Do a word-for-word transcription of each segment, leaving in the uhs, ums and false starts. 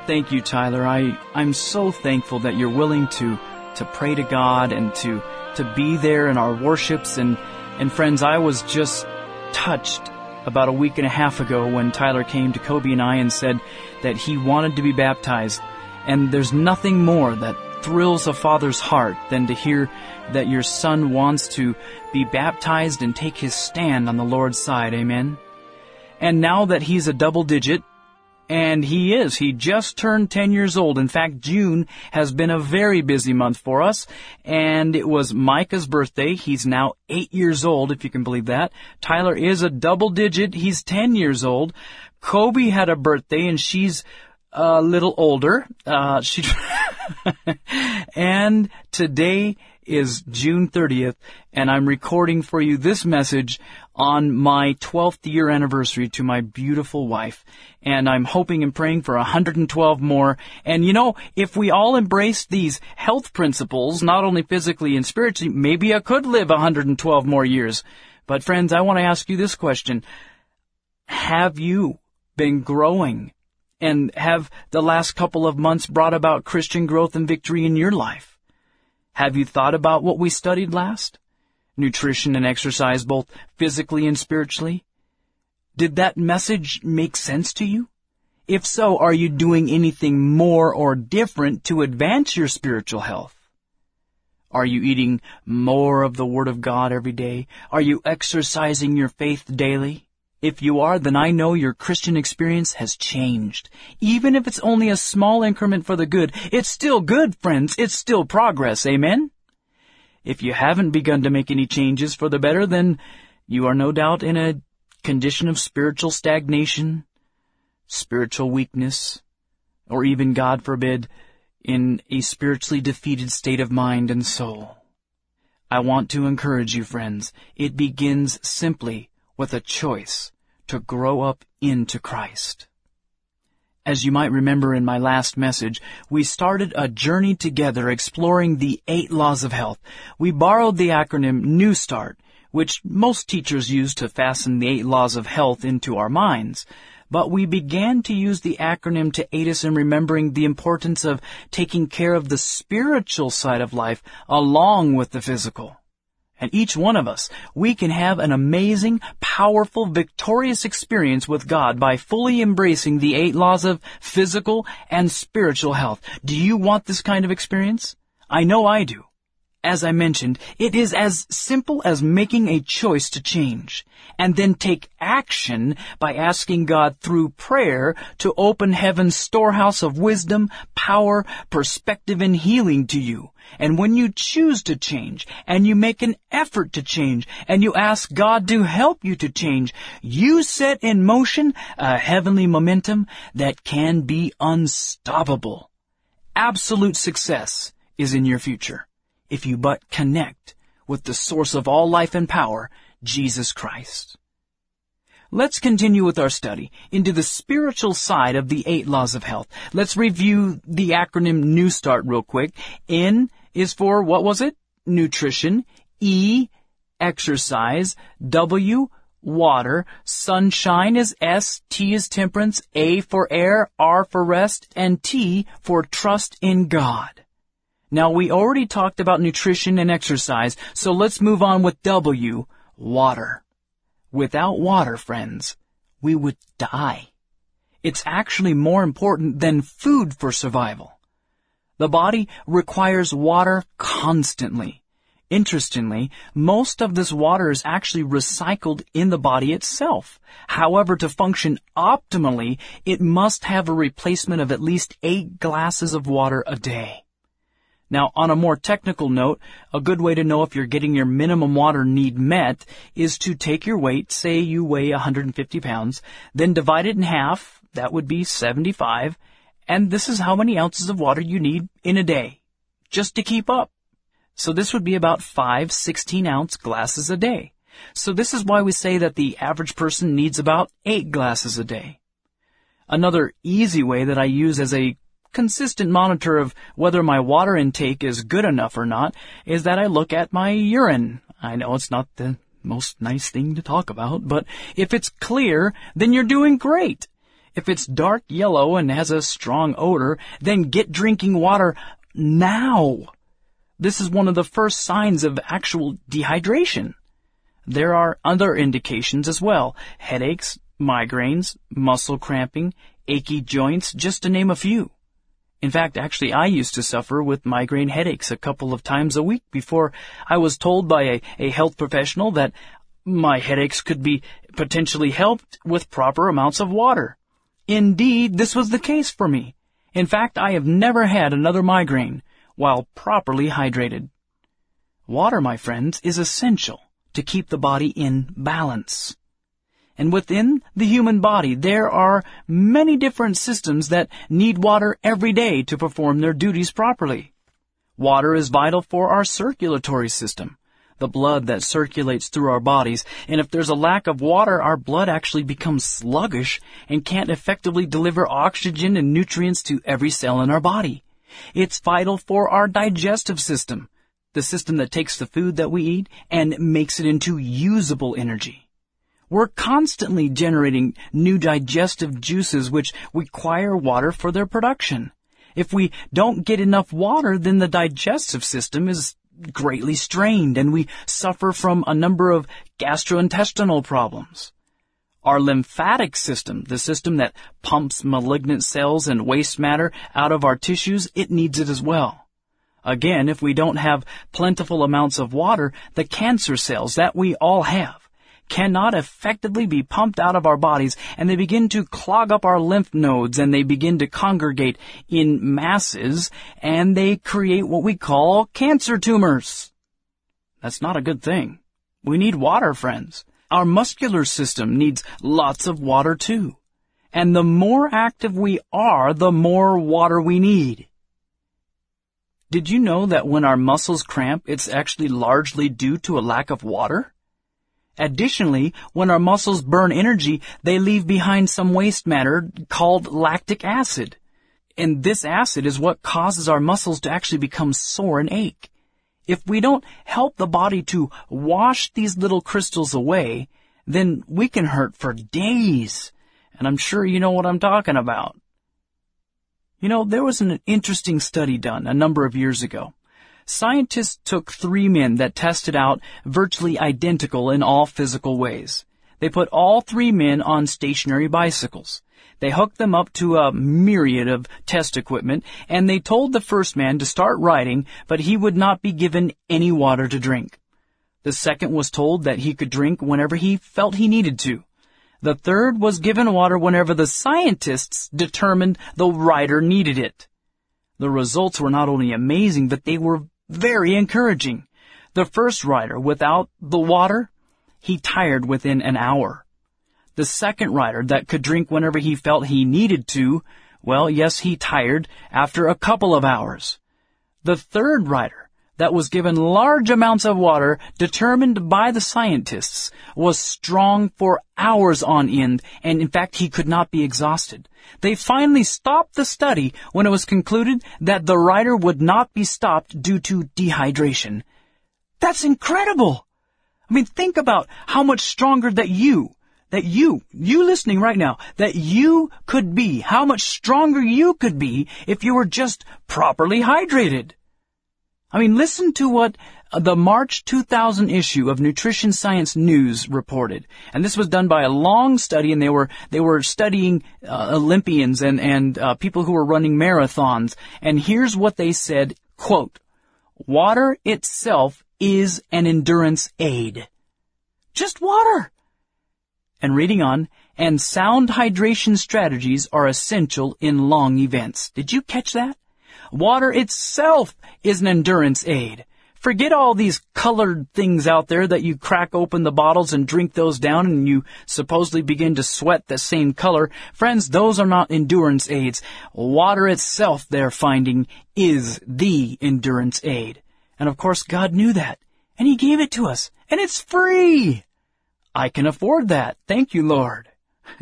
Thank you, Tyler. I, I'm so thankful that you're willing to, to pray to God and to, to be there in our worships. And, and friends, I was just touched about a week and a half ago when Tyler came to Kobe and I and said that he wanted to be baptized. And there's nothing more that thrills a father's heart than to hear that your son wants to be baptized and take his stand on the Lord's side. Amen. And now that he's a double digit, and he is, he just turned ten years old. In fact, June has been a very busy month for us, and it was Micah's birthday. He's now eight years old, if you can believe that. Tyler is a double digit. He's ten years old. Kobe had a birthday, and she's a little older. Uh, she, and today is June thirtieth, and I'm recording for you this message on my twelfth year anniversary to my beautiful wife. And I'm hoping and praying for one hundred twelve more. And you know, if we all embraced these health principles, not only physically and spiritually, maybe I could live one hundred twelve more years. But friends, I want to ask you this question. Have you been growing? And have the last couple of months brought about Christian growth and victory in your life? Have you thought about what we studied last? Nutrition and exercise, both physically and spiritually? Did that message make sense to you? If so, are you doing anything more or different to advance your spiritual health? Are you eating more of the Word of God every day? Are you exercising your faith daily? If you are, then I know your Christian experience has changed. Even if it's only a small increment for the good, it's still good, friends. It's still progress. Amen? If you haven't begun to make any changes for the better, then you are no doubt in a condition of spiritual stagnation, spiritual weakness, or even, God forbid, in a spiritually defeated state of mind and soul. I want to encourage you, friends. It begins simply with a choice to grow up into Christ. As you might remember in my last message, we started a journey together exploring the eight laws of health. We borrowed the acronym New Start, which most teachers use to fasten the eight laws of health into our minds. But we began to use the acronym to aid us in remembering the importance of taking care of the spiritual side of life along with the physical. And each one of us, we can have an amazing, powerful, victorious experience with God by fully embracing the eight laws of physical and spiritual health. Do you want this kind of experience? I know I do. As I mentioned, it is as simple as making a choice to change, and then take action by asking God through prayer to open heaven's storehouse of wisdom, power, perspective, and healing to you. And when you choose to change, and you make an effort to change, and you ask God to help you to change, you set in motion a heavenly momentum that can be unstoppable. Absolute success is in your future, if you but connect with the source of all life and power, Jesus Christ. Let's continue with our study into the spiritual side of the eight laws of health. Let's review the acronym New Start real quick. N is for, what was it? Nutrition. E, exercise. W, water. Sunshine is S. T is temperance. A for air. R for rest. And T for trust in God. Now, we already talked about nutrition and exercise, so let's move on with W, water. Without water, friends, we would die. It's actually more important than food for survival. The body requires water constantly. Interestingly, most of this water is actually recycled in the body itself. However, to function optimally, it must have a replacement of at least eight glasses of water a day. Now, on a more technical note, a good way to know if you're getting your minimum water need met is to take your weight, say you weigh one hundred fifty pounds, then divide it in half, that would be seventy-five, and this is how many ounces of water you need in a day, just to keep up. So this would be about five sixteen-ounce glasses a day. So this is why we say that the average person needs about eight glasses a day. Another easy way that I use as a consistent monitor of whether my water intake is good enough or not is that I look at my urine. I know it's not the most nice thing to talk about, but if it's clear, then you're doing great. If it's dark yellow and has a strong odor, then get drinking water now. This is one of the first signs of actual dehydration. There are other indications as well: headaches, migraines, muscle cramping, achy joints, just to name a few. In fact, actually, I used to suffer with migraine headaches a couple of times a week before I was told by a, a health professional that my headaches could be potentially helped with proper amounts of water. Indeed, this was the case for me. In fact, I have never had another migraine while properly hydrated. Water, my friends, is essential to keep the body in balance. And within the human body, there are many different systems that need water every day to perform their duties properly. Water is vital for our circulatory system, the blood that circulates through our bodies. And if there's a lack of water, our blood actually becomes sluggish and can't effectively deliver oxygen and nutrients to every cell in our body. It's vital for our digestive system, the system that takes the food that we eat and makes it into usable energy. We're constantly generating new digestive juices which require water for their production. If we don't get enough water, then the digestive system is greatly strained and we suffer from a number of gastrointestinal problems. Our lymphatic system, the system that pumps malignant cells and waste matter out of our tissues, it needs it as well. Again, if we don't have plentiful amounts of water, the cancer cells that we all have cannot effectively be pumped out of our bodies, and they begin to clog up our lymph nodes, and they begin to congregate in masses, and they create what we call cancer tumors. That's not a good thing. We need water, friends. Our muscular system needs lots of water too. And the more active we are, the more water we need. Did you know that when our muscles cramp, it's actually largely due to a lack of water? Additionally, when our muscles burn energy, they leave behind some waste matter called lactic acid. And this acid is what causes our muscles to actually become sore and ache. If we don't help the body to wash these little crystals away, then we can hurt for days. And I'm sure you know what I'm talking about. You know, there was an interesting study done a number of years ago. Scientists took three men that tested out virtually identical in all physical ways. They put all three men on stationary bicycles. They hooked them up to a myriad of test equipment, and they told the first man to start riding, but he would not be given any water to drink. The second was told that he could drink whenever he felt he needed to. The third was given water whenever the scientists determined the rider needed it. The results were not only amazing, but they were very encouraging. The first rider, without the water, he tired within an hour. The second rider that could drink whenever he felt he needed to, well, yes, he tired after a couple of hours. The third rider that was given large amounts of water, determined by the scientists, was strong for hours on end, and in fact he could not be exhausted. They finally stopped the study when it was concluded that the rider would not be stopped due to dehydration. That's incredible! I mean, think about how much stronger that you, that you, you listening right now, that you could be, how much stronger you could be if you were just properly hydrated. I mean, listen to what the March two thousand issue of Nutrition Science News reported. And this was done by a long study, and they were they were studying uh, Olympians and, and uh, people who were running marathons. And here's what they said, quote, "Water itself is an endurance aid." Just water. And reading on, "And sound hydration strategies are essential in long events." Did you catch that? Water itself is an endurance aid. Forget all these colored things out there that you crack open the bottles and drink those down and you supposedly begin to sweat the same color. Friends, those are not endurance aids. Water itself, they're finding, is the endurance aid. And of course, God knew that. And He gave it to us. And it's free. I can afford that. Thank you, Lord.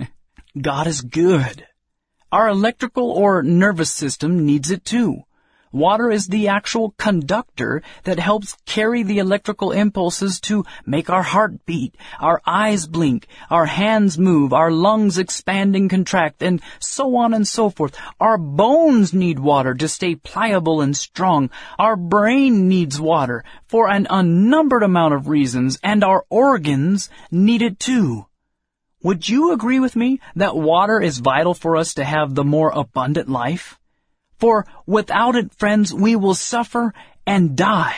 God is good. Our electrical or nervous system needs it too. Water is the actual conductor that helps carry the electrical impulses to make our heart beat, our eyes blink, our hands move, our lungs expand and contract, and so on and so forth. Our bones need water to stay pliable and strong. Our brain needs water for an unnumbered amount of reasons, and our organs need it too. Would you agree with me that water is vital for us to have the more abundant life? For without it, friends, we will suffer and die.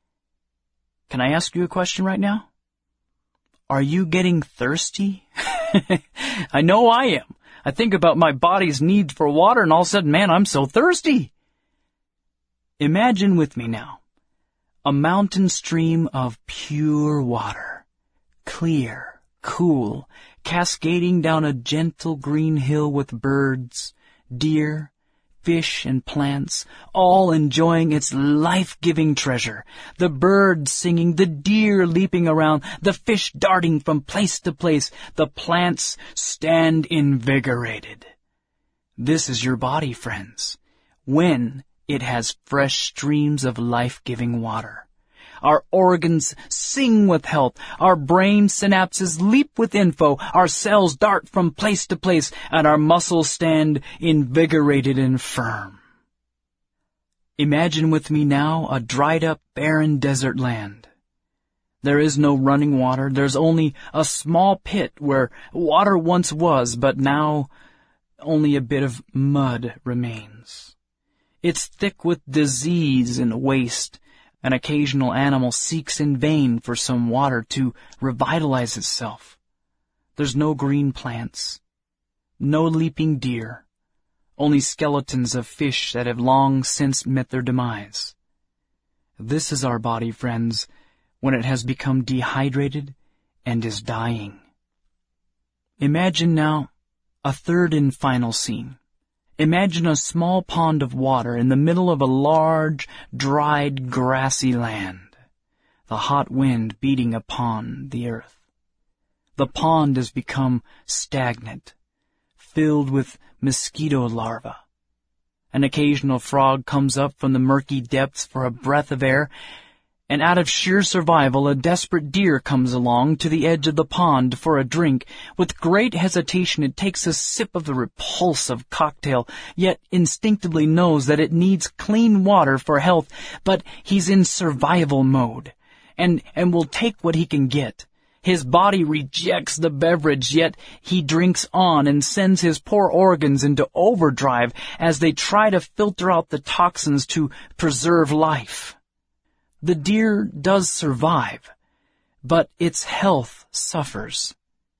Can I ask you a question right now? Are you getting thirsty? I know I am. I think about my body's need for water, and all of a sudden, man, I'm so thirsty. Imagine with me now a mountain stream of pure water, clear, cool, cascading down a gentle green hill with birds, deer, fish, and plants, all enjoying its life-giving treasure. The birds singing, the deer leaping around, the fish darting from place to place, the plants stand invigorated. This is your body, friends, when it has fresh streams of life-giving water. Our organs sing with health. Our brain synapses leap with info. Our cells dart from place to place, and our muscles stand invigorated and firm. Imagine with me now a dried-up, barren desert land. There is no running water. There's only a small pit where water once was, but now only a bit of mud remains. It's thick with disease and waste. An occasional animal seeks in vain for some water to revitalize itself. There's no green plants, no leaping deer, only skeletons of fish that have long since met their demise. This is our body, friends, when it has become dehydrated and is dying. Imagine now a third and final scene. Imagine a small pond of water in the middle of a large, dried, grassy land, the hot wind beating upon the earth. The pond has become stagnant, filled with mosquito larvae. An occasional frog comes up from the murky depths for a breath of air, and out of sheer survival a desperate deer comes along to the edge of the pond for a drink. With great hesitation it takes a sip of the repulsive cocktail, yet instinctively knows that it needs clean water for health, but he's in survival mode, and, and will take what he can get. His body rejects the beverage, yet he drinks on and sends his poor organs into overdrive as they try to filter out the toxins to preserve life. The deer does survive, but its health suffers.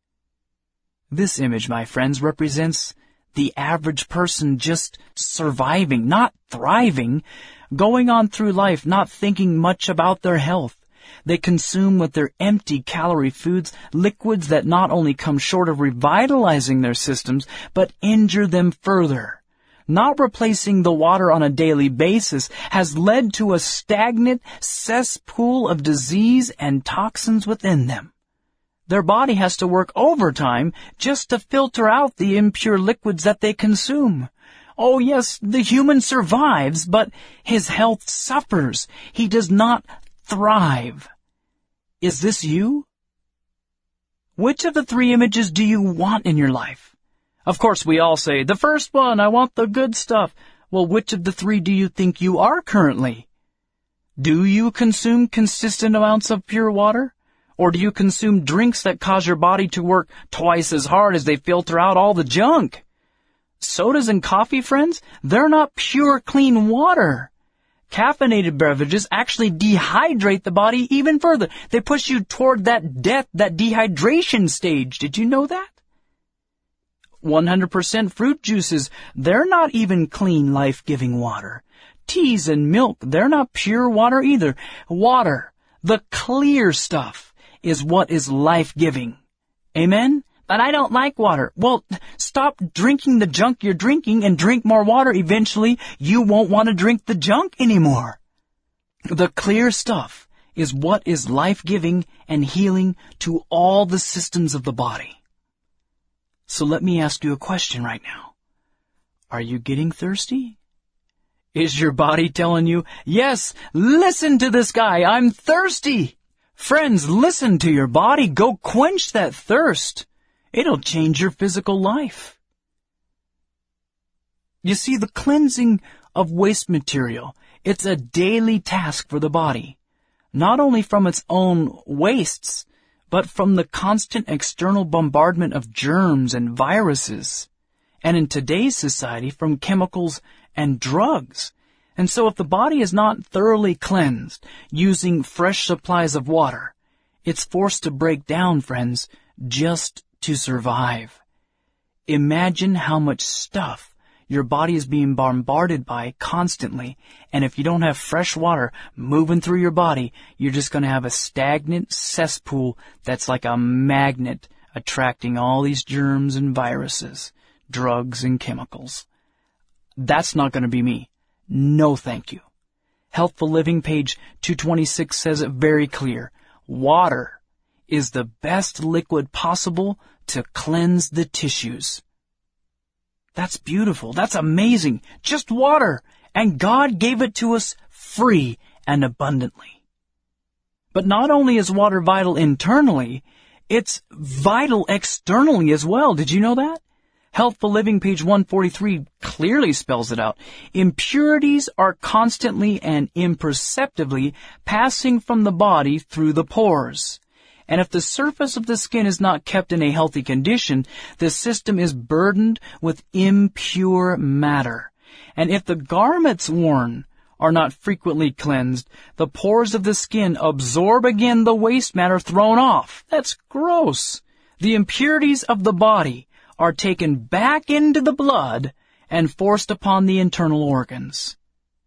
This image, my friends, represents the average person just surviving, not thriving, going on through life, not thinking much about their health. They consume with their empty calorie foods liquids that not only come short of revitalizing their systems, but injure them further. Not replacing the water on a daily basis has led to a stagnant cesspool of disease and toxins within them. Their body has to work overtime just to filter out the impure liquids that they consume. Oh yes, the human survives, but his health suffers. He does not thrive. Is this you? Which of the three images do you want in your life? Of course, we all say, the first one, I want the good stuff. Well, which of the three do you think you are currently? Do you consume consistent amounts of pure water? Or do you consume drinks that cause your body to work twice as hard as they filter out all the junk? Sodas and coffee, friends, they're not pure, clean water. Caffeinated beverages actually dehydrate the body even further. They push you toward that death, that dehydration stage. Did you know that? one hundred percent fruit juices, they're not even clean, life-giving water. Teas and milk, they're not pure water either. Water, the clear stuff, is what is life-giving. Amen? But I don't like water. Well, stop drinking the junk you're drinking and drink more water. Eventually, you won't want to drink the junk anymore. The clear stuff is what is life-giving and healing to all the systems of the body. So let me ask you a question right now. Are you getting thirsty? Is your body telling you, yes, listen to this guy, I'm thirsty? Friends, listen to your body. Go quench that thirst. It'll change your physical life. You see, the cleansing of waste material, it's a daily task for the body, not only from its own wastes, but from the constant external bombardment of germs and viruses, and in today's society, from chemicals and drugs. And so if the body is not thoroughly cleansed using fresh supplies of water, it's forced to break down, friends, just to survive. Imagine how much stuff your body is being bombarded by constantly, and if you don't have fresh water moving through your body, you're just going to have a stagnant cesspool that's like a magnet attracting all these germs and viruses, drugs and chemicals. That's not going to be me. No, thank you. Healthful Living, page two twenty-six, says it very clear. Water is the best liquid possible to cleanse the tissues. That's beautiful. That's amazing. Just water. And God gave it to us free and abundantly. But not only is water vital internally, it's vital externally as well. Did you know that? Healthful Living, page one forty-three, clearly spells it out. Impurities are constantly and imperceptibly passing from the body through the pores. And if the surface of the skin is not kept in a healthy condition, the system is burdened with impure matter. And if the garments worn are not frequently cleansed, the pores of the skin absorb again the waste matter thrown off. That's gross. The impurities of the body are taken back into the blood and forced upon the internal organs.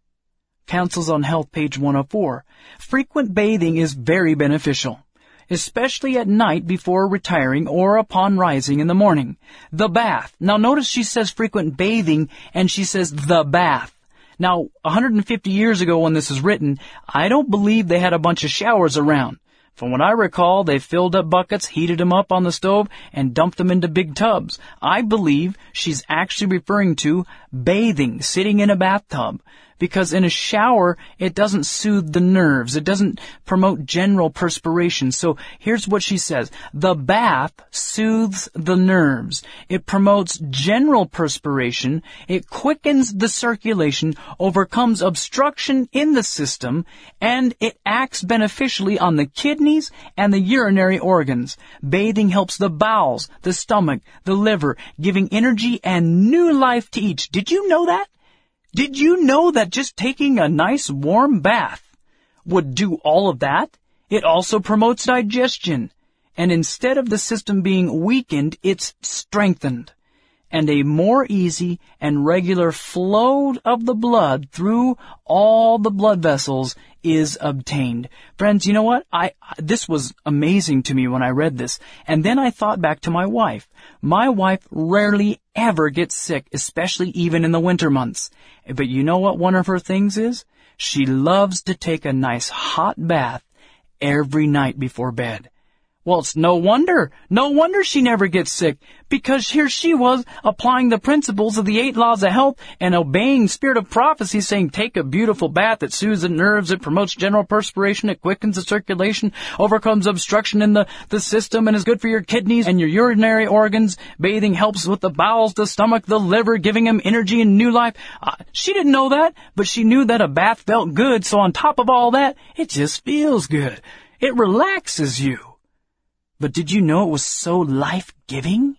Counsels on Health, page one oh four. Frequent bathing is very beneficial, especially at night before retiring or upon rising in the morning. The bath. Now notice she says frequent bathing and she says the bath. Now, one hundred fifty years ago when this was written, I don't believe they had a bunch of showers around. From what I recall, they filled up buckets, heated them up on the stove, and dumped them into big tubs. I believe she's actually referring to bathing, sitting in a bathtub. Because in a shower, it doesn't soothe the nerves. It doesn't promote general perspiration. So here's what she says. The bath soothes the nerves. It promotes general perspiration. It quickens the circulation, overcomes obstruction in the system, and it acts beneficially on the kidneys and the urinary organs. Bathing helps the bowels, the stomach, the liver, giving energy and new life to each. Did you know that? Did you know that just taking a nice warm bath would do all of that? It also promotes digestion. And instead of the system being weakened, it's strengthened. And a more easy and regular flow of the blood through all the blood vessels is obtained. Friends, you know what? I, this was amazing to me when I read this. And then I thought back to my wife. My wife rarely ever gets sick, especially even in the winter months. But you know what one of her things is? She loves to take a nice hot bath every night before bed. Well, it's no wonder, no wonder she never gets sick, because here she was applying the principles of the eight laws of health and obeying spirit of prophecy, saying take a beautiful bath, it soothes the nerves, it promotes general perspiration, it quickens the circulation, overcomes obstruction in the, the system, and is good for your kidneys and your urinary organs. Bathing helps with the bowels, the stomach, the liver, giving them energy and new life. Uh, she didn't know that, but she knew that a bath felt good, so on top of all that, it just feels good. It relaxes you. But did you know it was so life-giving?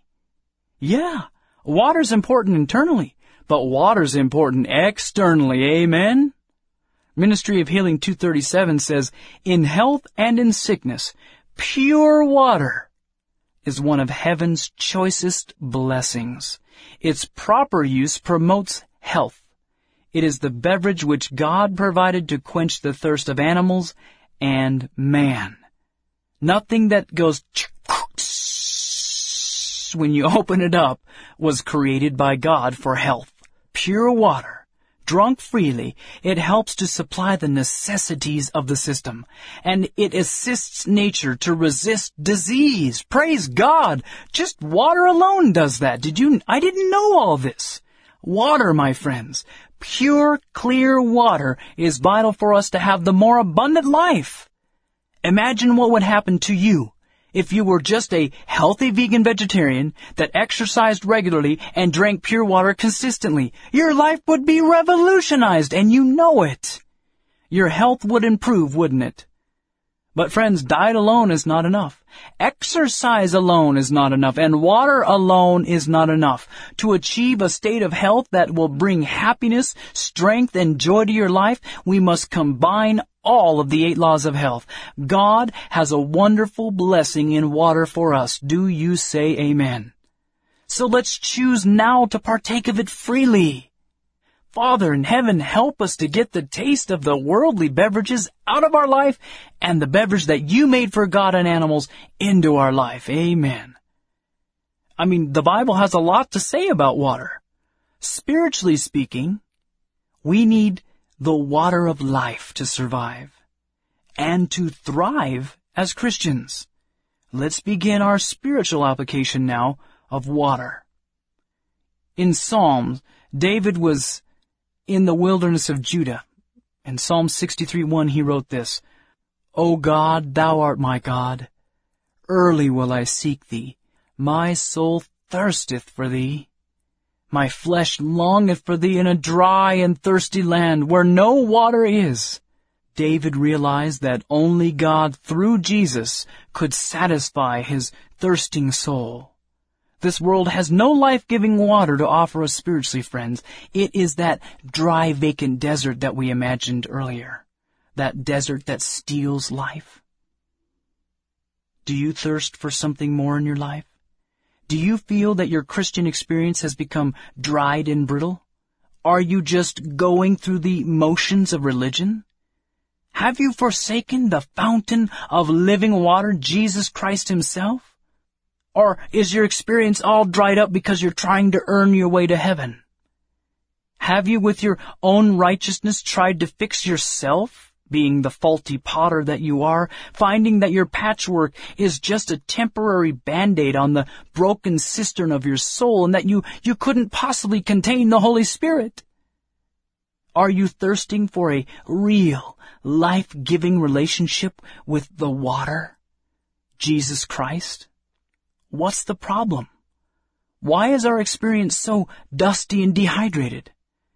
Yeah, water's important internally, but water's important externally, amen? Ministry of Healing two thirty-seven says, in health and in sickness, pure water is one of heaven's choicest blessings. Its proper use promotes health. It is the beverage which God provided to quench the thirst of animals and man. Nothing that goes when you open it up was created by God for health. Pure water, drunk freely, it helps to supply the necessities of the system, and it assists nature to resist disease. Praise God! Just water alone does that. Did you? I didn't know all this. Water, my friends, Pure, clear water is vital for us to have the more abundant life. Imagine what would happen to you if you were just a healthy vegan vegetarian that exercised regularly and drank pure water consistently. Your life would be revolutionized, and you know it. Your health would improve, wouldn't it? But friends, diet alone is not enough. Exercise alone is not enough, and water alone is not enough. To achieve a state of health that will bring happiness, strength, and joy to your life, we must combine all of the eight laws of health. God has a wonderful blessing in water for us. Do you say amen? So let's choose now to partake of it freely. Father in heaven, help us to get the taste of the worldly beverages out of our life and the beverage that you made for God and animals into our life. Amen. I mean, the Bible has a lot to say about water. Spiritually speaking, we need the water of life to survive and to thrive as Christians. Let's begin our spiritual application now of water. In Psalms, David was in the wilderness of Judah. In Psalm sixty-three one, he wrote this, O God, thou art my God. Early will I seek thee. My soul thirsteth for thee. My flesh longeth for thee in a dry and thirsty land where no water is. David realized that only God through Jesus could satisfy his thirsting soul. This world has no life-giving water to offer us spiritually, friends. It is that dry, vacant desert that we imagined earlier. That desert that steals life. Do you thirst for something more in your life? Do you feel that your Christian experience has become dried and brittle? Are you just going through the motions of religion? Have you forsaken the fountain of living water, Jesus Christ himself? Or is your experience all dried up because you're trying to earn your way to heaven? Have you, with your own righteousness, tried to fix yourself, being the faulty potter that you are, finding that your patchwork is just a temporary Band-Aid on the broken cistern of your soul, and that you, you couldn't possibly contain the Holy Spirit? Are you thirsting for a real, life-giving relationship with the water, Jesus Christ? What's the problem? Why is our experience so dusty and dehydrated?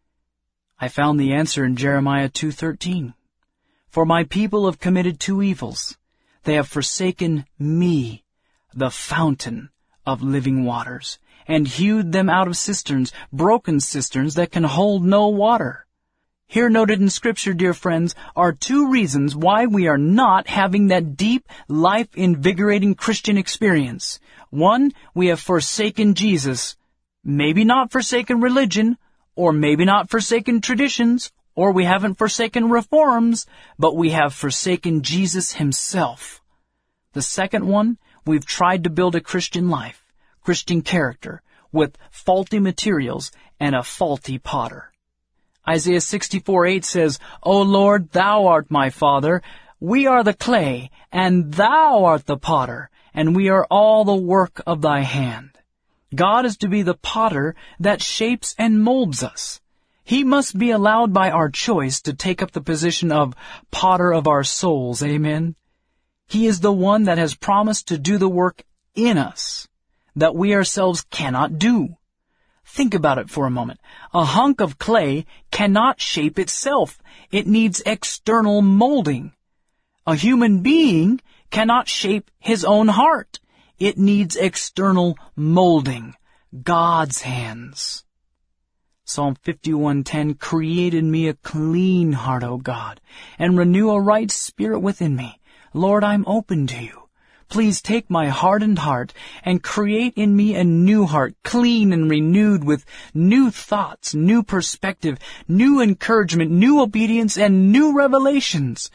I found the answer in Jeremiah two thirteen. For my people have committed two evils. They have forsaken me, the fountain of living waters, and hewed them out of cisterns, broken cisterns that can hold no water. Here noted in Scripture, dear friends, are two reasons why we are not having that deep, life-invigorating Christian experience. One, we have forsaken Jesus. Maybe not forsaken religion, or maybe not forsaken traditions, or we haven't forsaken reforms, but we have forsaken Jesus himself. The second one, we've tried to build a Christian life, Christian character, with faulty materials and a faulty potter. Isaiah sixty-four eight says, O Lord, thou art my Father. We are the clay, and thou art the potter, and we are all the work of thy hand. God is to be the potter that shapes and molds us. He must be allowed by our choice to take up the position of potter of our souls. Amen. He is the one that has promised to do the work in us that we ourselves cannot do. Think about it for a moment. A hunk of clay cannot shape itself. It needs external molding. A human being cannot shape his own heart. It needs external molding. God's hands. Psalm fifty-one ten, Create in me a clean heart, O God, and renew a right spirit within me. Lord, I'm open to you. Please take my hardened heart and create in me a new heart, clean and renewed with new thoughts, new perspective, new encouragement, new obedience, and new revelations.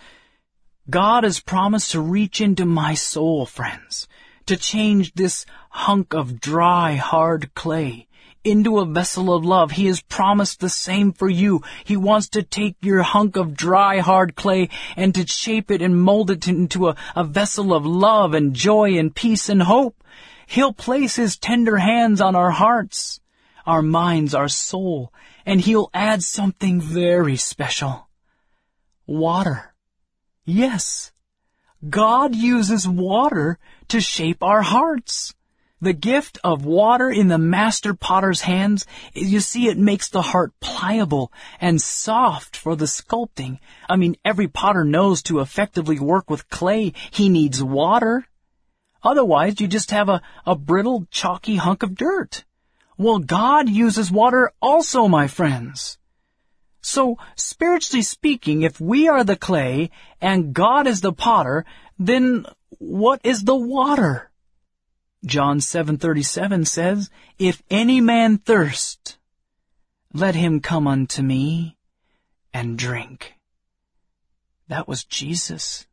God has promised to reach into my soul, friends, to change this hunk of dry, hard clay into a vessel of love. He has promised the same for you. He wants to take your hunk of dry, hard clay and to shape it and mold it into a, a vessel of love and joy and peace and hope. He'll place His tender hands on our hearts, our minds, our soul, and He'll add something very special. Water. Yes, God uses water to shape our hearts. The gift of water in the master potter's hands, you see, it makes the heart pliable and soft for the sculpting. I mean, every potter knows to effectively work with clay, he needs water. Otherwise, you just have a, a brittle, chalky hunk of dirt. Well, God uses water also, my friends. So, spiritually speaking, if we are the clay and God is the potter, then what is the water? John seven thirty-seven says, "If any man thirst, let him come unto me and drink." That was Jesus.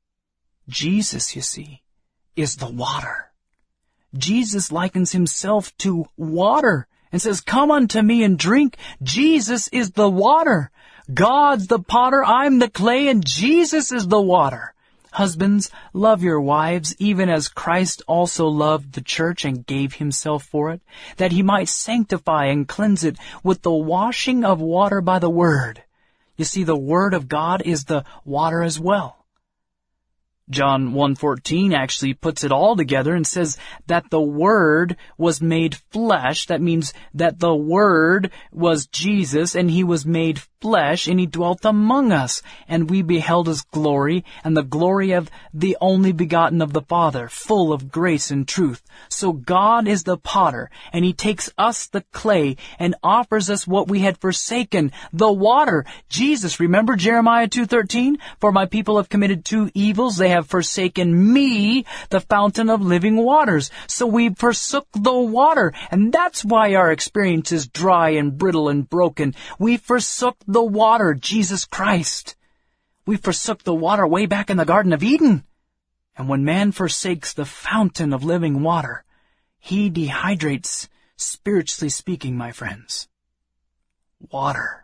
Jesus, you see, is the water. Jesus likens himself to water and says, "Come unto me and drink." Jesus is the water. God's the potter, I'm the clay, and Jesus is the water. Husbands, love your wives, even as Christ also loved the church and gave himself for it, that he might sanctify and cleanse it with the washing of water by the word. You see, the word of God is the water as well. John one fourteen actually puts it all together and says that the Word was made flesh. That means that the Word was Jesus, and He was made flesh, and He dwelt among us. And we beheld His glory, and the glory of the only begotten of the Father, full of grace and truth. So God is the potter, and He takes us, the clay, and offers us what we had forsaken, the water. Jesus, remember Jeremiah two thirteen? "For my people have committed two evils. They have forsaken me, the fountain of living waters." So we forsook the water, and that's why our experience is dry and brittle and broken. We forsook the water, Jesus Christ. We forsook the water way back in the Garden of Eden. And when man forsakes the fountain of living water, he dehydrates, spiritually speaking, my friends. Water,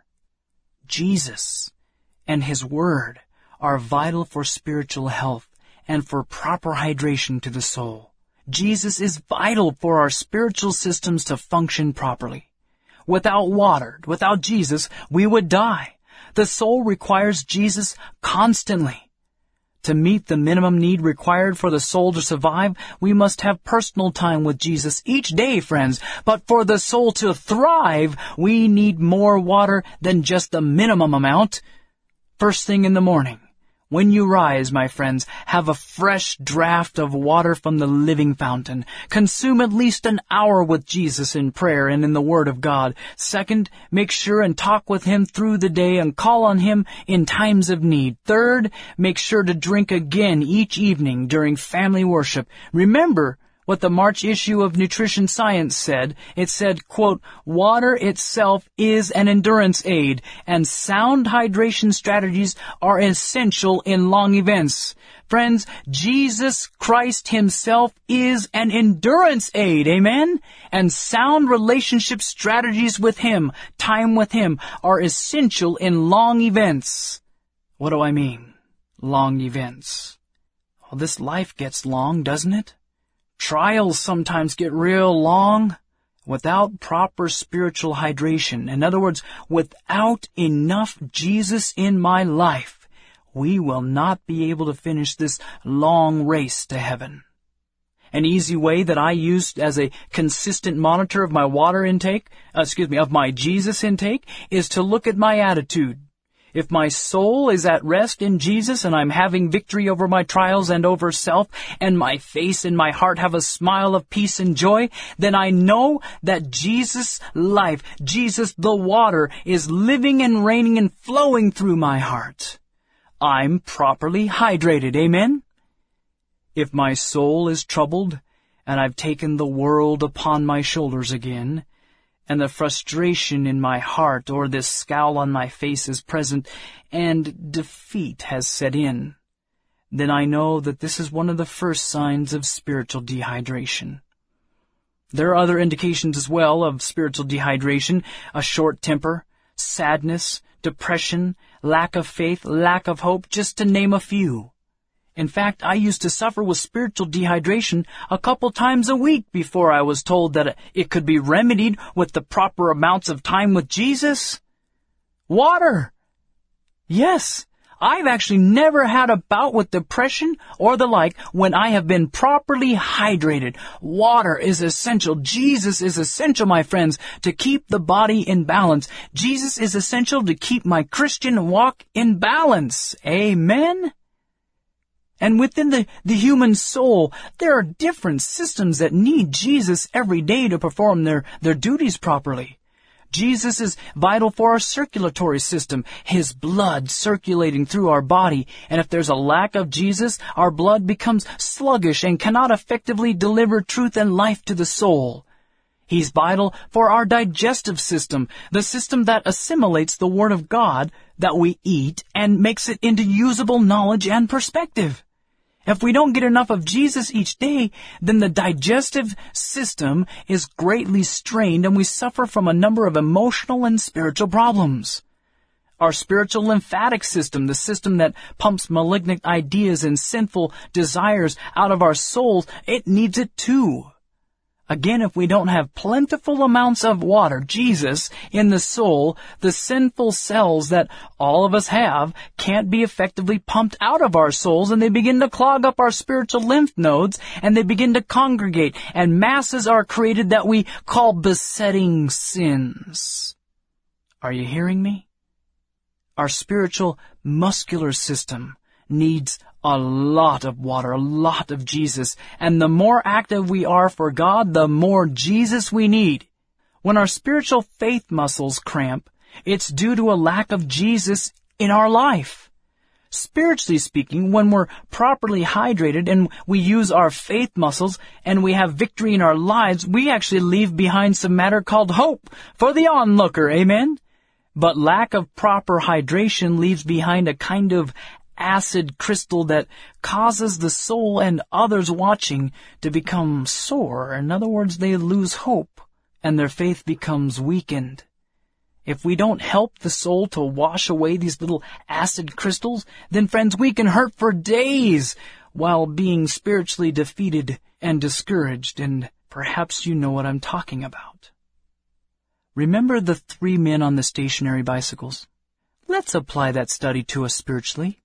Jesus, and His Word are vital for spiritual health and for proper hydration to the soul. Jesus is vital for our spiritual systems to function properly. Without water, without Jesus, we would die. The soul requires Jesus constantly. To meet the minimum need required for the soul to survive, we must have personal time with Jesus each day, friends. But for the soul to thrive, we need more water than just the minimum amount. First thing in the morning, when you rise, my friends, have a fresh draught of water from the living fountain. Consume at least an hour with Jesus in prayer and in the Word of God. Second, make sure and talk with Him through the day and call on Him in times of need. Third, make sure to drink again each evening during family worship. Remember what the March issue of Nutrition Science said. It said, quote, "Water itself is an endurance aid, and sound hydration strategies are essential in long events." Friends, Jesus Christ Himself is an endurance aid, amen? And sound relationship strategies with Him, time with Him, are essential in long events. What do I mean, long events? Well, this life gets long, doesn't it? Trials sometimes get real long. Without proper spiritual hydration, in other words, without enough Jesus in my life, we will not be able to finish this long race to heaven. An easy way that I use as a consistent monitor of my water intake, uh, excuse me, of my Jesus intake, is to look at my attitude. If my soul is at rest in Jesus and I'm having victory over my trials and over self, and my face and my heart have a smile of peace and joy, then I know that Jesus' life, Jesus the water, is living and reigning and flowing through my heart. I'm properly hydrated, amen? If my soul is troubled and I've taken the world upon my shoulders again, and the frustration in my heart or this scowl on my face is present, and defeat has set in, then I know that this is one of the first signs of spiritual dehydration. There are other indications as well of spiritual dehydration: a short temper, sadness, depression, lack of faith, lack of hope, just to name a few. In fact, I used to suffer with spiritual dehydration a couple times a week before I was told that it could be remedied with the proper amounts of time with Jesus. Water! Yes, I've actually never had a bout with depression or the like when I have been properly hydrated. Water is essential. Jesus is essential, my friends, to keep the body in balance. Jesus is essential to keep my Christian walk in balance. Amen? And within the, the human soul, there are different systems that need Jesus every day to perform their, their duties properly. Jesus is vital for our circulatory system, His blood circulating through our body. And if there's a lack of Jesus, our blood becomes sluggish and cannot effectively deliver truth and life to the soul. He's vital for our digestive system, the system that assimilates the Word of God that we eat and makes it into usable knowledge and perspective. If we don't get enough of Jesus each day, then the digestive system is greatly strained and we suffer from a number of emotional and spiritual problems. Our spiritual lymphatic system, the system that pumps malignant ideas and sinful desires out of our souls, it needs it too. Again, if we don't have plentiful amounts of water, Jesus, in the soul, the sinful cells that all of us have can't be effectively pumped out of our souls, and they begin to clog up our spiritual lymph nodes, and they begin to congregate, and masses are created that we call besetting sins. Are you hearing me? Our spiritual muscular system needs a lot of water, a lot of Jesus. And the more active we are for God, the more Jesus we need. When our spiritual faith muscles cramp, it's due to a lack of Jesus in our life. Spiritually speaking, when we're properly hydrated and we use our faith muscles and we have victory in our lives, we actually leave behind some matter called hope for the onlooker. Amen? But lack of proper hydration leaves behind a kind of acid crystal that causes the soul and others watching to become sore. In other words, they lose hope and their faith becomes weakened. If we don't help the soul to wash away these little acid crystals, then friends, we can hurt for days while being spiritually defeated and discouraged, and perhaps you know what I'm talking about. Remember the three men on the stationary bicycles? Let's apply that study to us spiritually.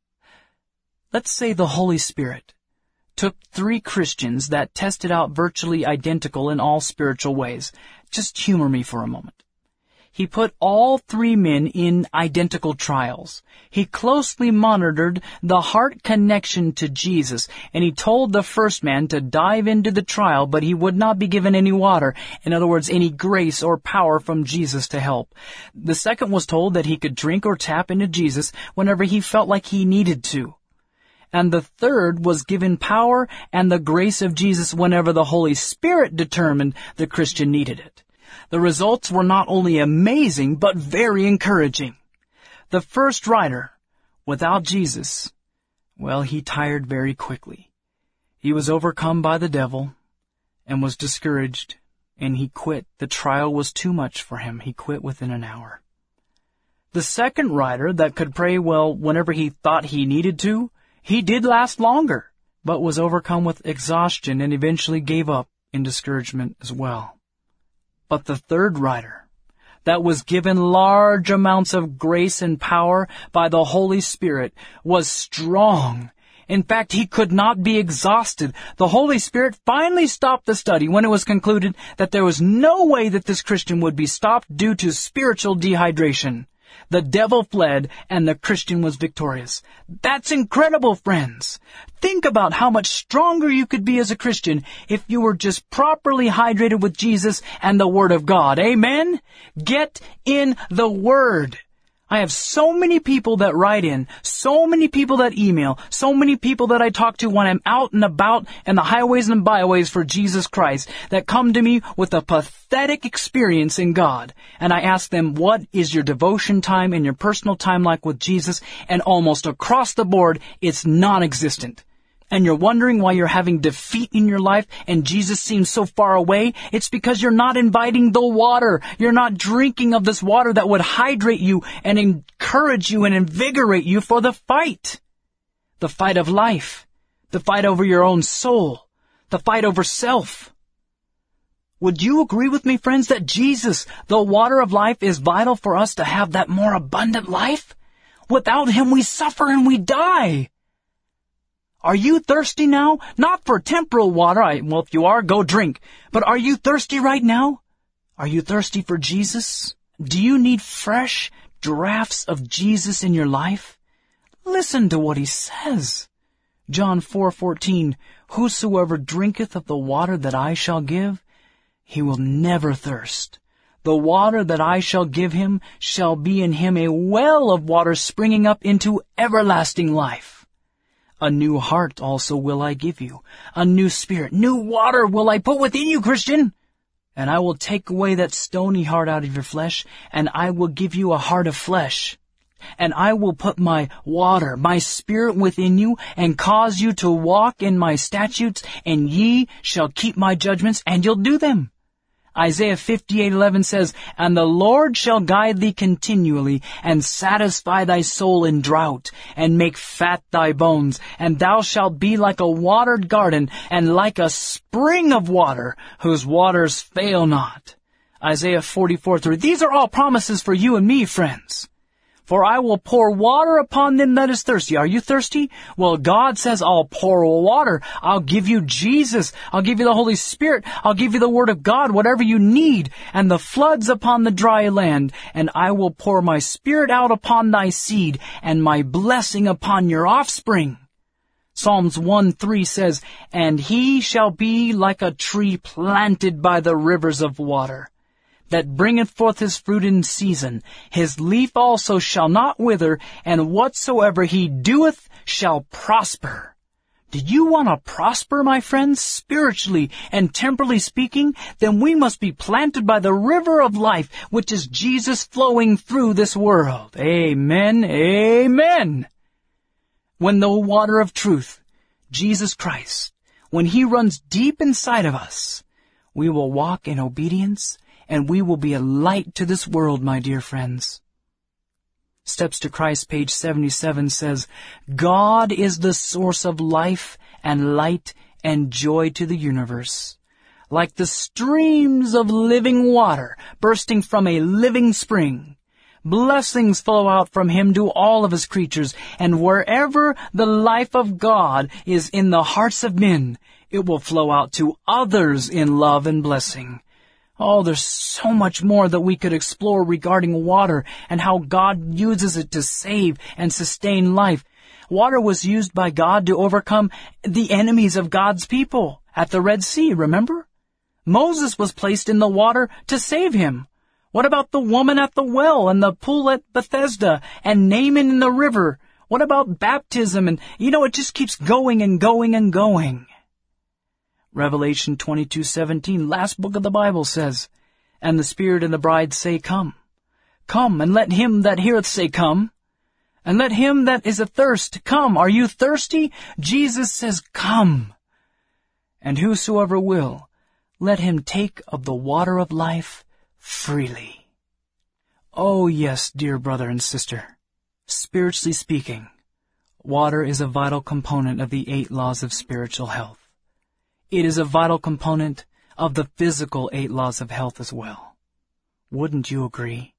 Let's say the Holy Spirit took three Christians that tested out virtually identical in all spiritual ways. Just humor me for a moment. He put all three men in identical trials. He closely monitored the heart connection to Jesus, and he told the first man to dive into the trial, but he would not be given any water. In other words, any grace or power from Jesus to help. The second was told that he could drink or tap into Jesus whenever he felt like he needed to. And the third was given power and the grace of Jesus whenever the Holy Spirit determined the Christian needed it. The results were not only amazing, but very encouraging. The first rider, without Jesus, well, he tired very quickly. He was overcome by the devil and was discouraged, and he quit. The trial was too much for him. He quit within an hour. The second rider that could pray, well, whenever he thought he needed to, he did last longer, but was overcome with exhaustion and eventually gave up in discouragement as well. But the third rider, that was given large amounts of grace and power by the Holy Spirit, was strong. In fact, he could not be exhausted. The Holy Spirit finally stopped the study when it was concluded that there was no way that this Christian would be stopped due to spiritual dehydration. The devil fled, and the Christian was victorious. That's incredible, friends. Think about how much stronger you could be as a Christian if you were just properly hydrated with Jesus and the Word of God. Amen? Get in the Word. I have so many people that write in, so many people that email, so many people that I talk to when I'm out and about in the highways and byways for Jesus Christ that come to me with a pathetic experience in God. And I ask them, what is your devotion time and your personal time like with Jesus? And almost across the board, it's non-existent. And you're wondering why you're having defeat in your life and Jesus seems so far away, it's because you're not inviting the water. You're not drinking of this water that would hydrate you and encourage you and invigorate you for the fight. The fight of life. to fight over your own soul, to fight over self. Would you agree with me, friends, that Jesus, the water of life, is vital for us to have that more abundant life? Without Him, we suffer and we die. Are you thirsty now? Not for temporal water. I, well, if you are, go drink. But are you thirsty right now? Are you thirsty for Jesus? Do you need fresh draughts of Jesus in your life? Listen to what He says. John four fourteen, Whosoever drinketh of the water that I shall give, he will never thirst. The water that I shall give him shall be in him a well of water springing up into everlasting life. A new heart also will I give you, a new spirit, new water will I put within you, Christian. And I will take away that stony heart out of your flesh, and I will give you a heart of flesh. And I will put my water, my spirit within you, and cause you to walk in my statutes, and ye shall keep my judgments, and you'll do them. Isaiah fifty-eight eleven says, And the Lord shall guide thee continually, and satisfy thy soul in drought, and make fat thy bones, and thou shalt be like a watered garden, and like a spring of water, whose waters fail not. Isaiah forty-four three. These are all promises for you and me, friends. For I will pour water upon them that is thirsty. Are you thirsty? Well, God says, I'll pour water. I'll give you Jesus. I'll give you the Holy Spirit. I'll give you the Word of God, whatever you need, and the floods upon the dry land. And I will pour my Spirit out upon thy seed, and my blessing upon your offspring. Psalms one three says, And he shall be like a tree planted by the rivers of water, that bringeth forth his fruit in season. His leaf also shall not wither, and whatsoever he doeth shall prosper. Do you want to prosper, my friends, spiritually and temporally speaking? Then we must be planted by the river of life, which is Jesus flowing through this world. Amen, amen. When the water of truth, Jesus Christ, when He runs deep inside of us, we will walk in obedience, and we will be a light to this world, my dear friends. Steps to Christ, page seventy-seven, says, God is the source of life and light and joy to the universe. Like the streams of living water bursting from a living spring, blessings flow out from Him to all of His creatures, and wherever the life of God is in the hearts of men, it will flow out to others in love and blessing. Oh, there's so much more that we could explore regarding water and how God uses it to save and sustain life. Water was used by God to overcome the enemies of God's people at the Red Sea, remember? Moses was placed in the water to save him. What about the woman at the well and the pool at Bethesda and Naaman in the river? What about baptism? And, you know, it just keeps going and going and going. Revelation twenty-two seventeen, last book of the Bible, says, And the Spirit and the bride say, Come. Come, and let him that heareth say, Come. And let him that is athirst come. Are you thirsty? Jesus says, Come. And whosoever will, let him take of the water of life freely. Oh yes, dear brother and sister. Spiritually speaking, water is a vital component of the eight laws of spiritual health. It is a vital component of the physical eight laws of health as well. Wouldn't you agree?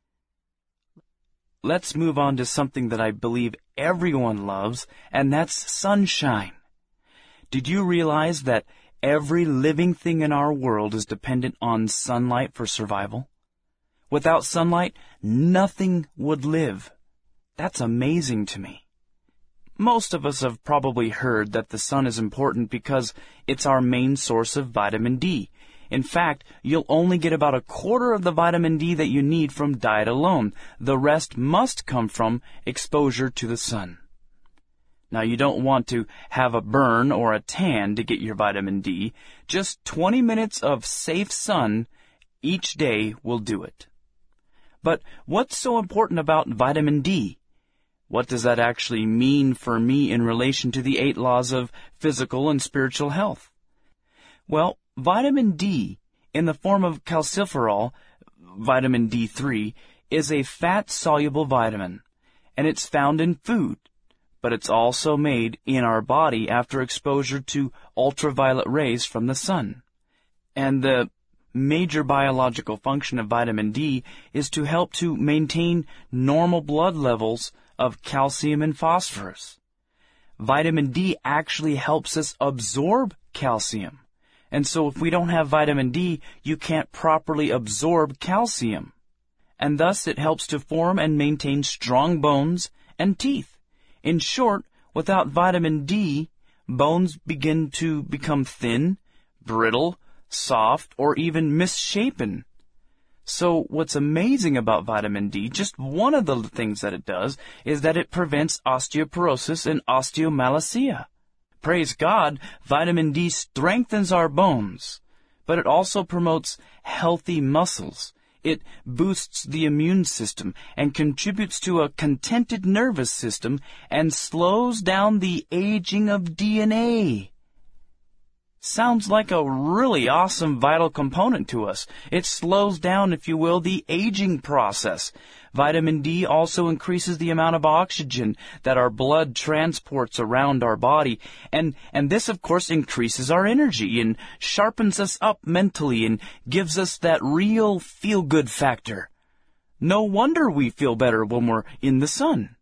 Let's move on to something that I believe everyone loves, and that's sunshine. Did you realize that every living thing in our world is dependent on sunlight for survival? Without sunlight, nothing would live. That's amazing to me. Most of us have probably heard that the sun is important because it's our main source of vitamin D. In fact, you'll only get about a quarter of the vitamin D that you need from diet alone. The rest must come from exposure to the sun. Now, you don't want to have a burn or a tan to get your vitamin D. Just twenty minutes of safe sun each day will do it. But what's so important about vitamin D? What does that actually mean for me in relation to the eight laws of physical and spiritual health? Well, vitamin D, in the form of calciferol, vitamin D three, is a fat-soluble vitamin, and it's found in food. but it's also made in our body after exposure to ultraviolet rays from the sun. And the major biological function of vitamin D is to help to maintain normal blood levels of calcium and phosphorus. Vitamin D actually helps us absorb calcium. And so if we don't have vitamin D, you can't properly absorb calcium. And thus it helps to form and maintain strong bones and teeth. In short, without vitamin D, bones begin to become thin, brittle, soft, or even misshapen. So what's amazing about vitamin D, just one of the things that it does, is that it prevents osteoporosis and osteomalacia. Praise God, vitamin D strengthens our bones, but it also promotes healthy muscles. It boosts the immune system and contributes to a contented nervous system and slows down the aging of D N A. Sounds like a really awesome vital component to us. It slows down, if you will, the aging process. Vitamin D also increases the amount of oxygen that our blood transports around our body. And, and this, of course, increases our energy and sharpens us up mentally and gives us that real feel-good factor. No wonder we feel better when we're in the sun.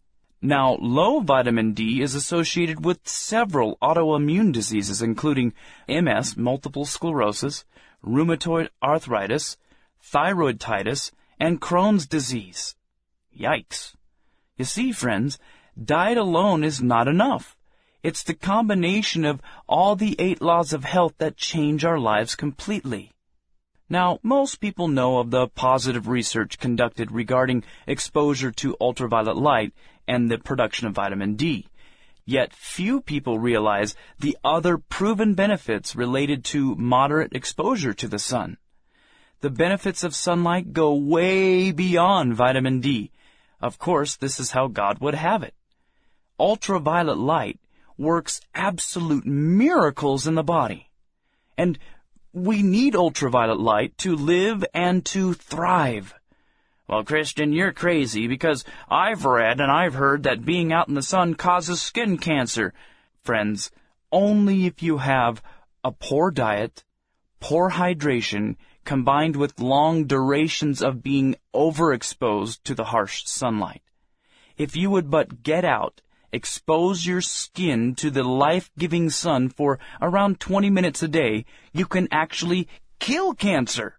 Now, low vitamin D is associated with several autoimmune diseases, including M S, multiple sclerosis, rheumatoid arthritis, thyroiditis, and Crohn's disease. Yikes. You see, friends, diet alone is not enough. It's the combination of all the eight laws of health that change our lives completely. Now, most people know of the positive research conducted regarding exposure to ultraviolet light and the production of vitamin D. Yet few people realize the other proven benefits related to moderate exposure to the sun. The benefits of sunlight go way beyond vitamin D. Of course, this is how God would have it. Ultraviolet light works absolute miracles in the body. And we need ultraviolet light to live and to thrive. Well, Christian, you're crazy because I've read and I've heard that being out in the sun causes skin cancer. Friends, only if you have a poor diet, poor hydration, combined with long durations of being overexposed to the harsh sunlight. If you would but get out, expose your skin to the life-giving sun for around twenty minutes a day, you can actually kill cancer.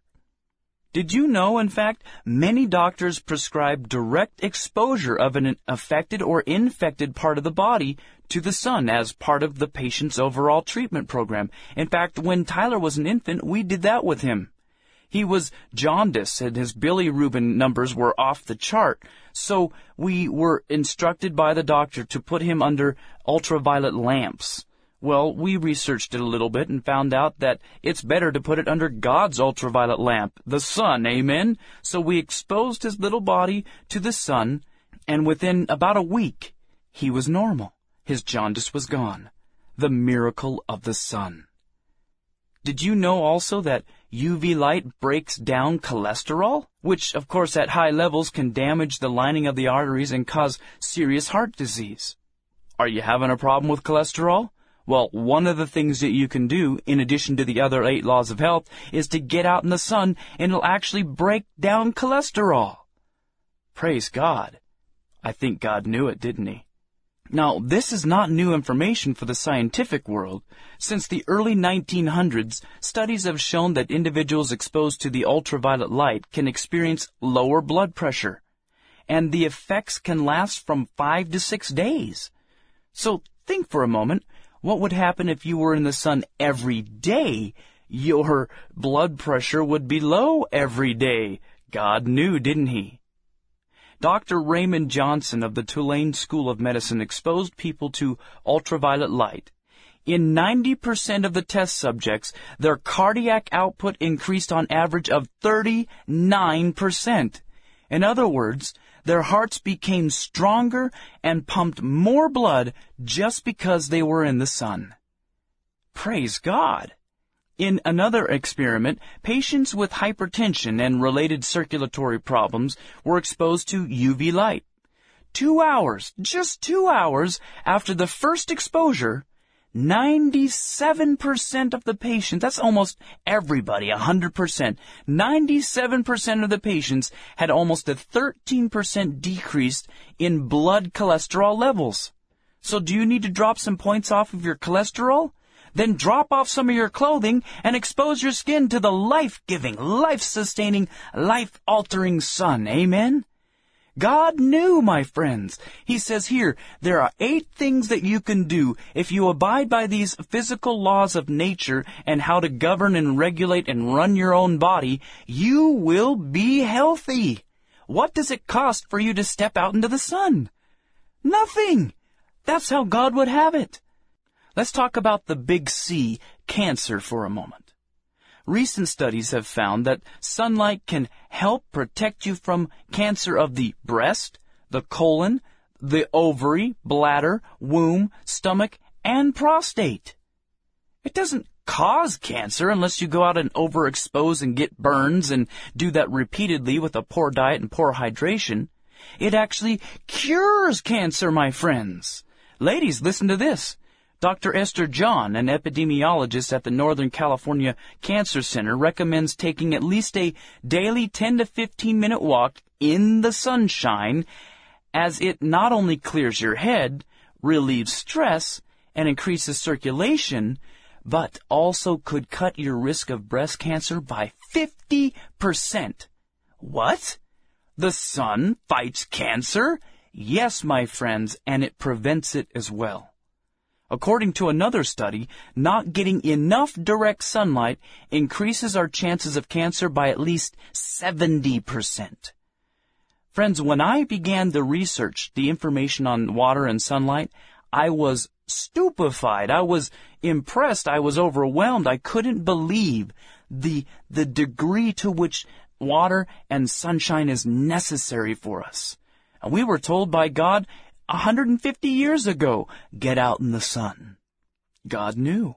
Did you know, in fact, many doctors prescribe direct exposure of an affected or infected part of the body to the sun as part of the patient's overall treatment program? In fact, when Tyler was an infant, we did that with him. He was jaundiced and his bilirubin numbers were off the chart, so we were instructed by the doctor to put him under ultraviolet lamps. Well, we researched it a little bit and found out that it's better to put it under God's ultraviolet lamp, the sun, amen? So we exposed his little body to the sun, and within about a week, he was normal. His jaundice was gone. The miracle of the sun. Did you know also that U V light breaks down cholesterol, which, of course, at high levels can damage the lining of the arteries and cause serious heart disease? Are you having a problem with cholesterol? Well, one of the things that you can do, in addition to the other eight laws of health, is to get out in the sun, and it'll actually break down cholesterol. Praise God. I think God knew it, didn't he? Now, this is not new information for the scientific world. Since the early nineteen hundreds, studies have shown that individuals exposed to the ultraviolet light can experience lower blood pressure, and the effects can last from five to six days. So think for a moment. What would happen if you were in the sun every day? Your blood pressure would be low every day. God knew, didn't he? Doctor Raymond Johnson of the Tulane School of Medicine exposed people to ultraviolet light. In ninety percent of the test subjects, their cardiac output increased on average of thirty-nine percent. In other words, their hearts became stronger and pumped more blood just because they were in the sun. Praise God! In another experiment, patients with hypertension and related circulatory problems were exposed to U V light. two hours, just two hours after the first exposure, ninety-seven percent of the patients, that's almost everybody, one hundred percent, ninety-seven percent of the patients had almost a thirteen percent decrease in blood cholesterol levels. So do you need to drop some points off of your cholesterol? Then drop off some of your clothing and expose your skin to the life-giving, life-sustaining, life-altering sun. Amen? God knew, my friends. He says here, there are eight things that you can do if you abide by these physical laws of nature and how to govern and regulate and run your own body. You will be healthy. What does it cost for you to step out into the sun? Nothing. That's how God would have it. Let's talk about the big C, cancer, for a moment. Recent studies have found that sunlight can help protect you from cancer of the breast, the colon, the ovary, bladder, womb, stomach, and prostate. It doesn't cause cancer unless you go out and overexpose and get burns and do that repeatedly with a poor diet and poor hydration. It actually cures cancer, my friends. Ladies, listen to this. Doctor Esther John, an epidemiologist at the Northern California Cancer Center, recommends taking at least a daily ten to fifteen minute walk in the sunshine, as it not only clears your head, relieves stress, and increases circulation, but also could cut your risk of breast cancer by fifty percent. What? The sun fights cancer? Yes, my friends, and it prevents it as well. According to another study, not getting enough direct sunlight increases our chances of cancer by at least seventy percent. Friends, when I began the research, the information on water and sunlight, I was stupefied. I was impressed. I was overwhelmed. I couldn't believe the, the degree to which water and sunshine is necessary for us. And we were told by God one hundred fifty years ago, get out in the sun. God knew.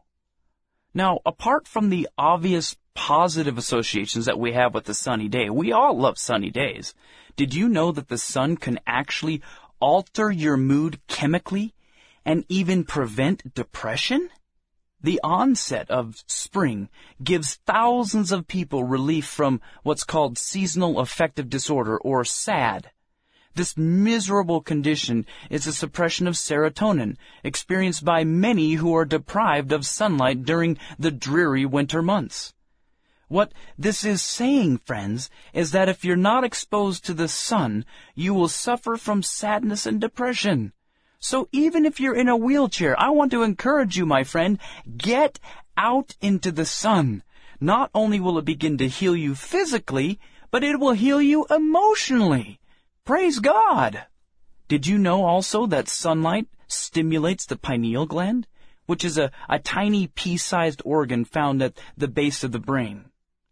Now, apart from the obvious positive associations that we have with the sunny day, we all love sunny days. Did you know that the sun can actually alter your mood chemically and even prevent depression? The onset of spring gives thousands of people relief from what's called seasonal affective disorder, or SAD. This miserable condition is a suppression of serotonin experienced by many who are deprived of sunlight during the dreary winter months. What this is saying, friends, is that if you're not exposed to the sun, you will suffer from sadness and depression. So even if you're in a wheelchair, I want to encourage you, my friend, get out into the sun. Not only will it begin to heal you physically, but it will heal you emotionally. Praise God! Did you know also that sunlight stimulates the pineal gland, which is a, a tiny pea-sized organ found at the base of the brain?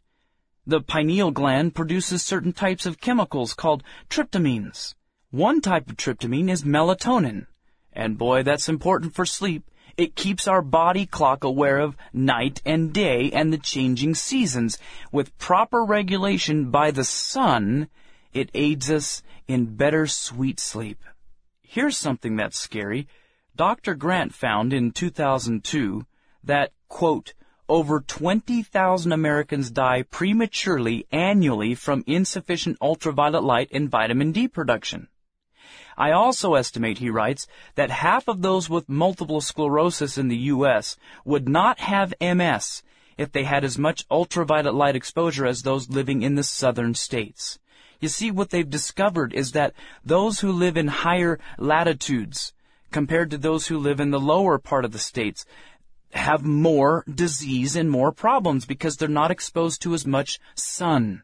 The pineal gland produces certain types of chemicals called tryptamines. One type of tryptamine is melatonin. And boy, that's important for sleep. It keeps our body clock aware of night and day and the changing seasons. With proper regulation by the sun, it aids us in better sweet sleep. Here's something that's scary. Doctor Grant found in two thousand two that, quote, over twenty thousand Americans die prematurely annually from insufficient ultraviolet light and vitamin D production. I also estimate, he writes, that half of those with multiple sclerosis in the U S would not have M S if they had as much ultraviolet light exposure as those living in the southern states. You see, what they've discovered is that those who live in higher latitudes, compared to those who live in the lower part of the states, have more disease and more problems because they're not exposed to as much sun.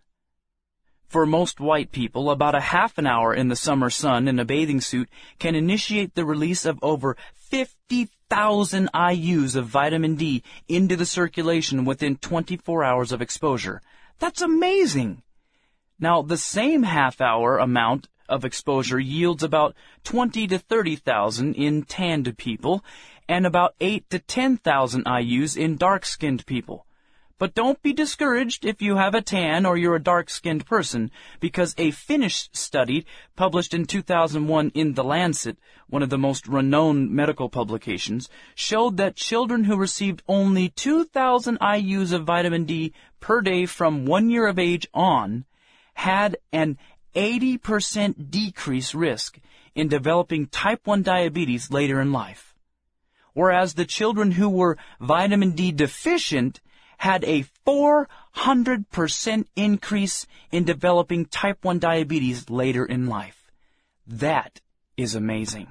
For most white people, about a half an hour in the summer sun in a bathing suit can initiate the release of over fifty thousand I U's of vitamin D into the circulation within twenty-four hours of exposure. That's amazing! Now, the same half-hour amount of exposure yields about twenty to thirty thousand in tanned people and about eight to ten thousand I U's in dark-skinned people. But don't be discouraged if you have a tan or you're a dark-skinned person, because a Finnish study published in two thousand one in The Lancet, one of the most renowned medical publications, showed that children who received only two thousand I U's of vitamin D per day from one year of age on had an eighty percent decrease risk in developing type one diabetes later in life. Whereas the children who were vitamin D deficient had a four hundred percent increase in developing type one diabetes later in life. That is amazing.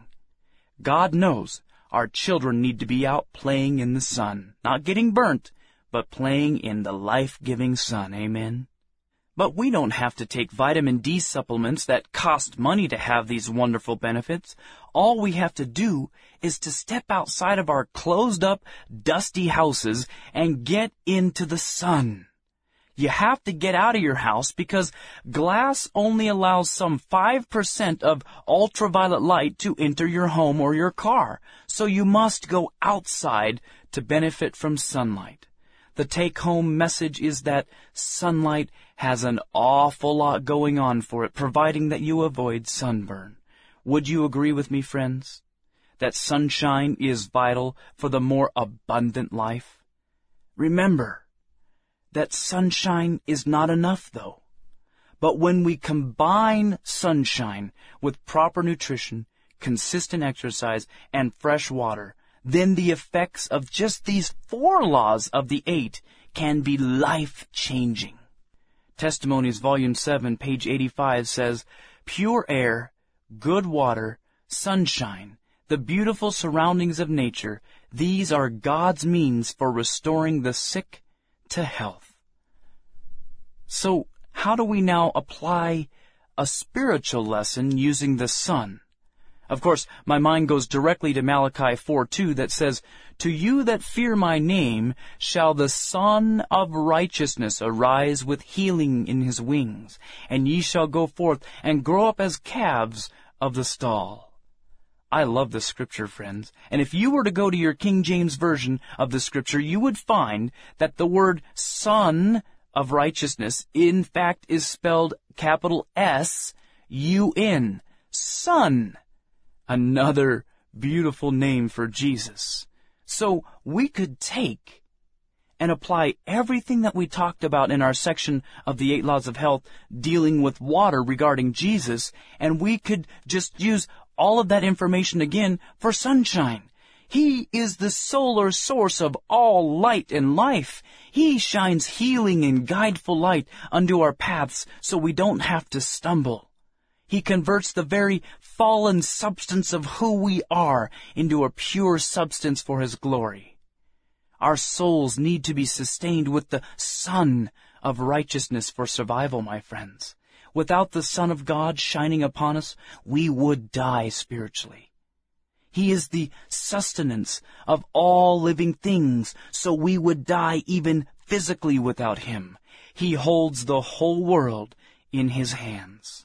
God knows our children need to be out playing in the sun, not getting burnt, but playing in the life-giving sun. Amen? But we don't have to take vitamin D supplements that cost money to have these wonderful benefits. All we have to do is to step outside of our closed-up, dusty houses and get into the sun. You have to get out of your house because glass only allows some five percent of ultraviolet light to enter your home or your car. So you must go outside to benefit from sunlight. The take-home message is that sunlight has an awful lot going on for it, providing that you avoid sunburn. Would you agree with me, friends, that sunshine is vital for the more abundant life? Remember that sunshine is not enough, though. But when we combine sunshine with proper nutrition, consistent exercise, and fresh water, then the effects of just these four laws of the eight can be life-changing. Testimonies, Volume seven, page eighty-five says, pure air, good water, sunshine, the beautiful surroundings of nature, these are God's means for restoring the sick to health. So, how do we now apply a spiritual lesson using the sun? Of course, my mind goes directly to Malachi four two that says, to you that fear my name shall the Son of Righteousness arise with healing in his wings, and ye shall go forth and grow up as calves of the stall. I love this scripture, friends, and if you were to go to your King James Version of the scripture, you would find that the word Son of Righteousness, in fact, is spelled capital S U N, Son. Another beautiful name for Jesus. So we could take and apply everything that we talked about in our section of the eight laws of health dealing with water regarding Jesus, and we could just use all of that information again for sunshine. He is the solar source of all light and life. He shines healing and guideful light unto our paths so we don't have to stumble. He converts the very fallen substance of who we are into a pure substance for His glory. Our souls need to be sustained with the sun of righteousness for survival, my friends. Without the Son of God shining upon us, we would die spiritually. He is the sustenance of all living things, so we would die even physically without Him. He holds the whole world in His hands.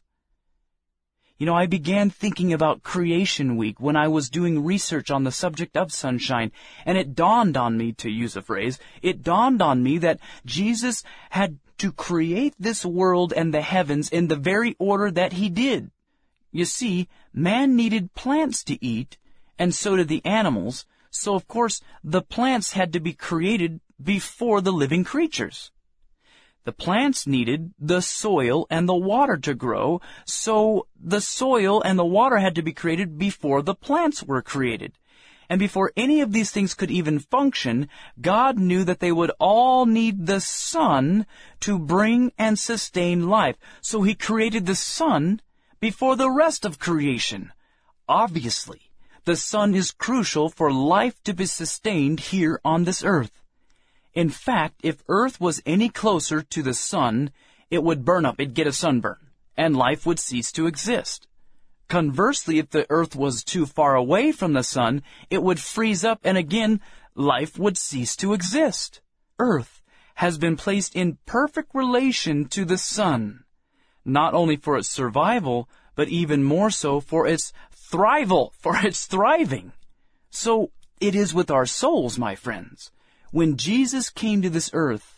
You know, I began thinking about Creation Week when I was doing research on the subject of sunshine, and it dawned on me, to use a phrase, it dawned on me that Jesus had to create this world and the heavens in the very order that He did. You see, man needed plants to eat, and so did the animals, so of course the plants had to be created before the living creatures. The plants needed the soil and the water to grow, so the soil and the water had to be created before the plants were created. And before any of these things could even function, God knew that they would all need the sun to bring and sustain life. So He created the sun before the rest of creation. Obviously, the sun is crucial for life to be sustained here on this earth. In fact, if Earth was any closer to the sun, it would burn up, it'd get a sunburn, and life would cease to exist. Conversely, if the Earth was too far away from the sun, it would freeze up, and again, life would cease to exist. Earth has been placed in perfect relation to the sun, not only for its survival, but even more so for its thrival, for its thriving. So it is with our souls, my friends. When Jesus came to this earth,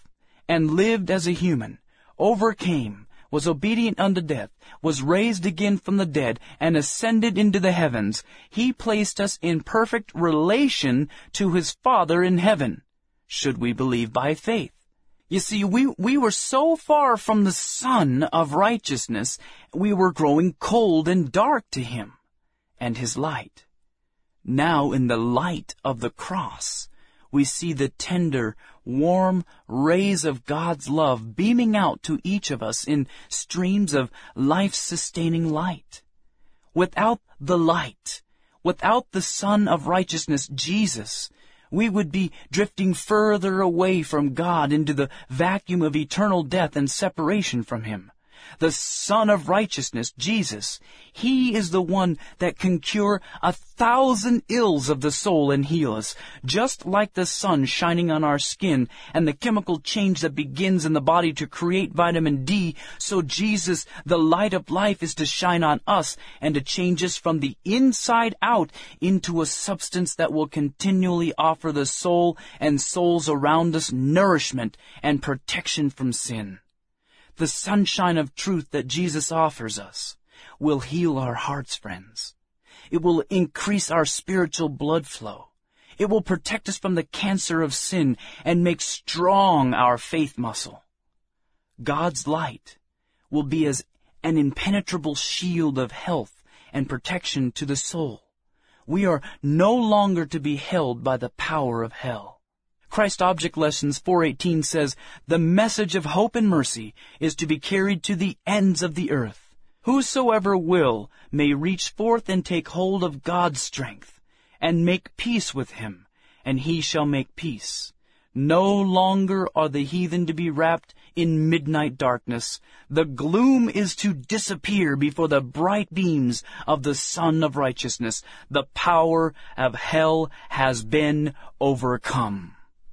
and lived as a human, overcame, was obedient unto death, was raised again from the dead, and ascended into the heavens, He placed us in perfect relation to His Father in heaven, should we believe by faith. You see, we, we were so far from the Sun of righteousness, we were growing cold and dark to Him and His light. Now, in the light of the cross, we see the tender, warm rays of God's love beaming out to each of us in streams of life-sustaining light. Without the light, without the Son of righteousness, Jesus, we would be drifting further away from God into the vacuum of eternal death and separation from Him. The Son of righteousness, Jesus, He is the one that can cure a thousand ills of the soul and heal us, just like the sun shining on our skin and the chemical change that begins in the body to create vitamin D. So Jesus, the light of life, is to shine on us and to change us from the inside out into a substance that will continually offer the soul and souls around us nourishment and protection from sin. The sunshine of truth that Jesus offers us will heal our hearts, friends. It will increase our spiritual blood flow. It will protect us from the cancer of sin and make strong our faith muscle. God's light will be as an impenetrable shield of health and protection to the soul. We are no longer to be held by the power of hell. Christ Object Lessons four eighteen says, "The message of hope and mercy is to be carried to the ends of the earth. Whosoever will may reach forth and take hold of God's strength, and make peace with Him, and He shall make peace. No longer are the heathen to be wrapped in midnight darkness. The gloom is to disappear before the bright beams of the Sun of righteousness. The power of hell has been overcome."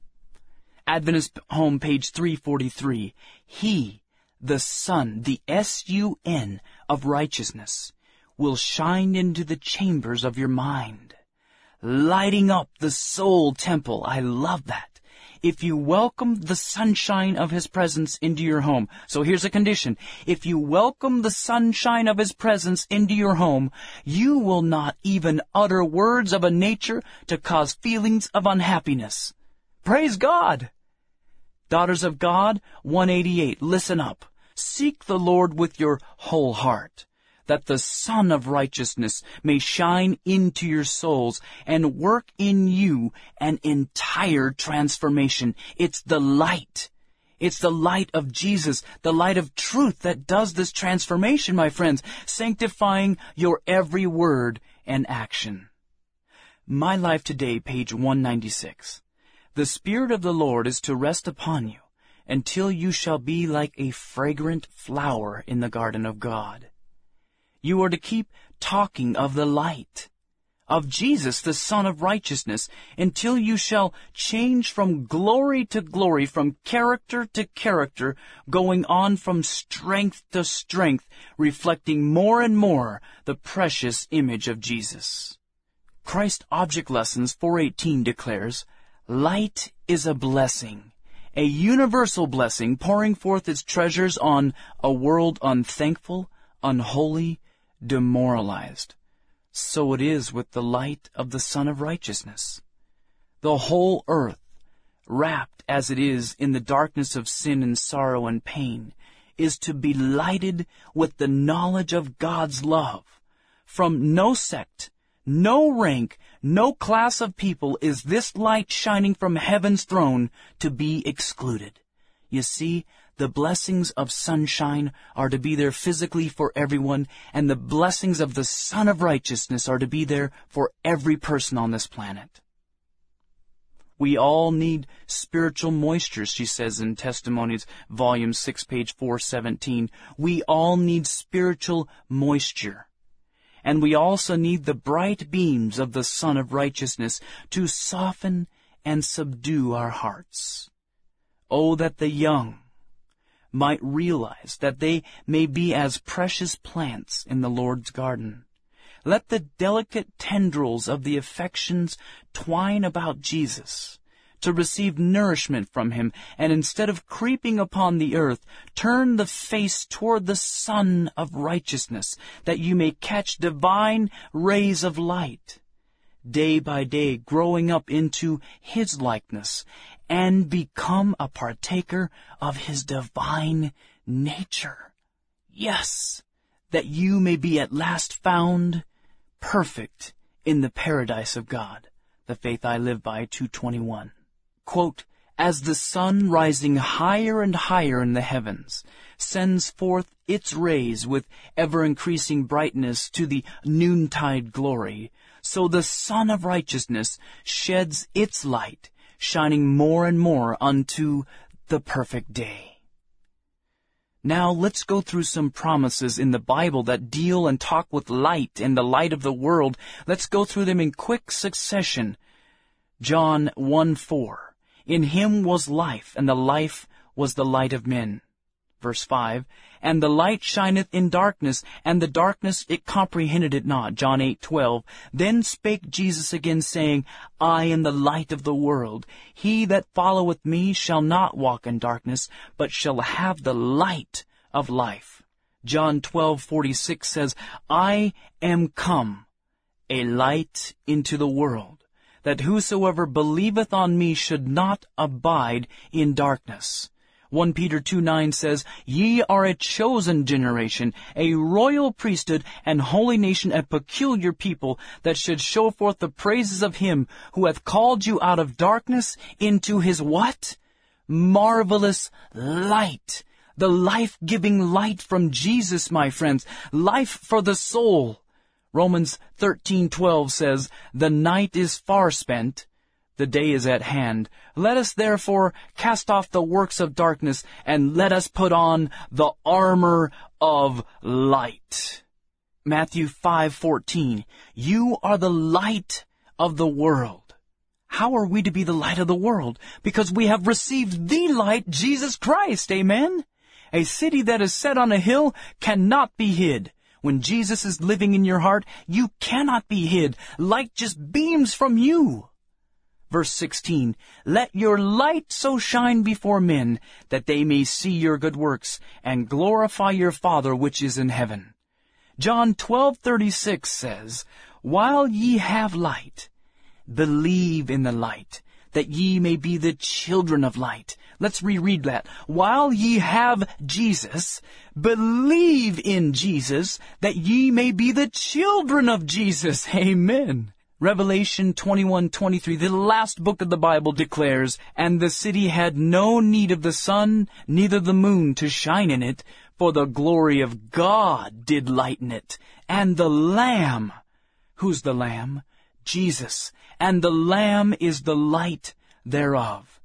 Adventist Home, page three forty-three. He, the Sun, the S U N of righteousness, will shine into the chambers of your mind, lighting up the soul temple. I love that. If you welcome the sunshine of His presence into your home, so here's a condition. If you welcome the sunshine of His presence into your home, you will not even utter words of a nature to cause feelings of unhappiness. Praise God! Daughters of God, one eighty-eight, listen up. Seek the Lord with your whole heart, that the Sun of righteousness may shine into your souls and work in you an entire transformation. It's the light. It's the light of Jesus, the light of truth that does this transformation, my friends, sanctifying your every word and action. My Life Today, page one ninety-six. The Spirit of the Lord is to rest upon you until you shall be like a fragrant flower in the garden of God. You are to keep talking of the light, of Jesus, the Son of righteousness, until you shall change from glory to glory, from character to character, going on from strength to strength, reflecting more and more the precious image of Jesus. Christ Object Lessons four eighteen declares, "Light is a blessing, a universal blessing pouring forth its treasures on a world unthankful, unholy, demoralized." So it is with the light of the Son of righteousness. The whole earth, wrapped as it is in the darkness of sin and sorrow and pain, is to be lighted with the knowledge of God's love. From no sect, no rank, no class of people is this light shining from heaven's throne to be excluded. You see, the blessings of sunshine are to be there physically for everyone, and the blessings of the Son of righteousness are to be there for every person on this planet. We all need spiritual moisture, she says in Testimonies, volume six, page four seventeen. We all need spiritual moisture. And we also need the bright beams of the Son of righteousness to soften and subdue our hearts. Oh, that the young might realize that they may be as precious plants in the Lord's garden. Let the delicate tendrils of the affections twine about Jesus to receive nourishment from him, and instead of creeping upon the earth, turn the face toward the Sun of Righteousness, that you may catch divine rays of light, day by day growing up into his likeness, and become a partaker of his divine nature. Yes, that you may be at last found perfect in the paradise of God. The Faith I Live By, two twenty-one. Quote, as the sun rising higher and higher in the heavens sends forth its rays with ever-increasing brightness to the noontide glory, so the Sun of Righteousness sheds its light, shining more and more unto the perfect day. Now let's go through some promises in the Bible that deal and talk with light and the light of the world. Let's go through them in quick succession. John one four. In him was life, and the life was the light of men. Verse five. And the light shineth in darkness, and the darkness it comprehended it not. John eight twelve. Then spake Jesus again, saying, I am the light of the world. He that followeth me shall not walk in darkness, but shall have the light of life. John twelve forty-six says, I am come, a light into the world, that whosoever believeth on me should not abide in darkness. First Peter two nine says, Ye are a chosen generation, a royal priesthood, and holy nation, a peculiar people, that should show forth the praises of him who hath called you out of darkness into his what? Marvelous light. The life-giving light from Jesus, my friends. Life for the soul. Romans thirteen twelve says, The night is far spent, the day is at hand. Let us therefore cast off the works of darkness, and let us put on the armor of light. Matthew five fourteen. You are the light of the world. How are we to be the light of the world? Because we have received the light, Jesus Christ. Amen? A city that is set on a hill cannot be hid. When Jesus is living in your heart, you cannot be hid. Light just beams from you. Verse sixteen, Let your light so shine before men, that they may see your good works, and glorify your Father which is in heaven. John twelve thirty-six says, While ye have light, believe in the light, that ye may be the children of light. Let's reread that. While ye have Jesus, believe in Jesus, that ye may be the children of Jesus. Amen. Revelation twenty-one twenty-three, the last book of the Bible, declares, And the city had no need of the sun, neither the moon to shine in it, for the glory of God did lighten it. And the Lamb, who's the Lamb? Jesus. And the Lamb is the light thereof.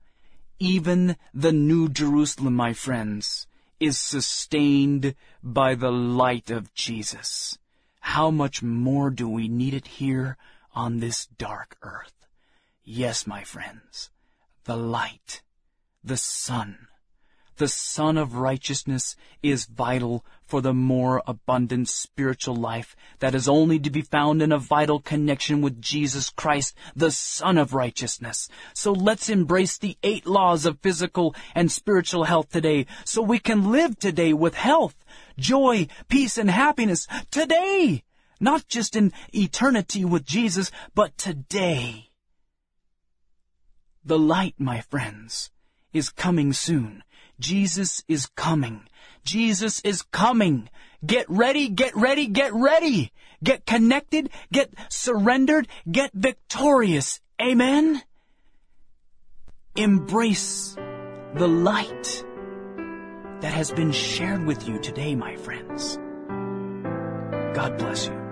Even the New Jerusalem, my friends, is sustained by the light of Jesus. How much more do we need it here on this dark earth? Yes, my friends, the light, the sun, the Sun of Righteousness is vital for the more abundant spiritual life that is only to be found in a vital connection with Jesus Christ, the Son of Righteousness. So let's embrace the eight laws of physical and spiritual health today, so we can live today with health, joy, peace, and happiness today. Not just in eternity with Jesus, but today. The light, my friends, is coming soon. Jesus is coming. Jesus is coming. Get ready, get ready, get ready. Get connected, get surrendered, get victorious. Amen? Embrace the light that has been shared with you today, my friends. God bless you.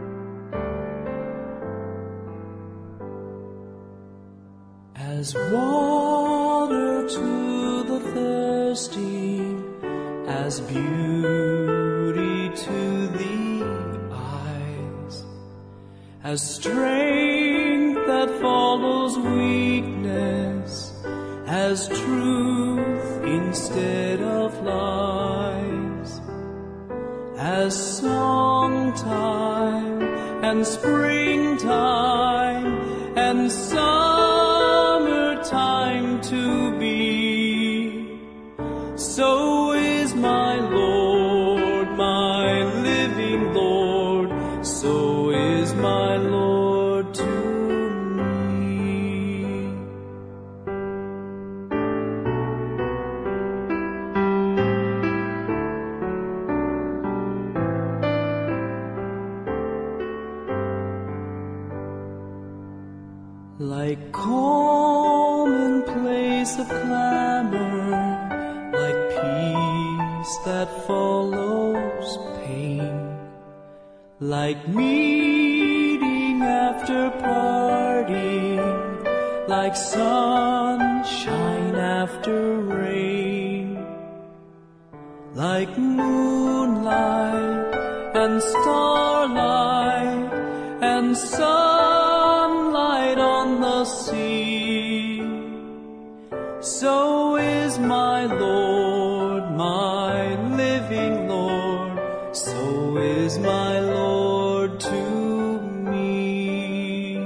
As water to the thirsty, as beauty to the eyes, as strength that follows weakness, as truth instead of lies, as song time and springtime and summertime so is my Lord, my living Lord, so is my Lord to me. Like calm in place of clamor, like peace that follows pain, like meeting after parting, like sunshine after rain, like moonlight and starlight and sunlight on the sea. So is my Lord, my living Lord, so is my Lord to me.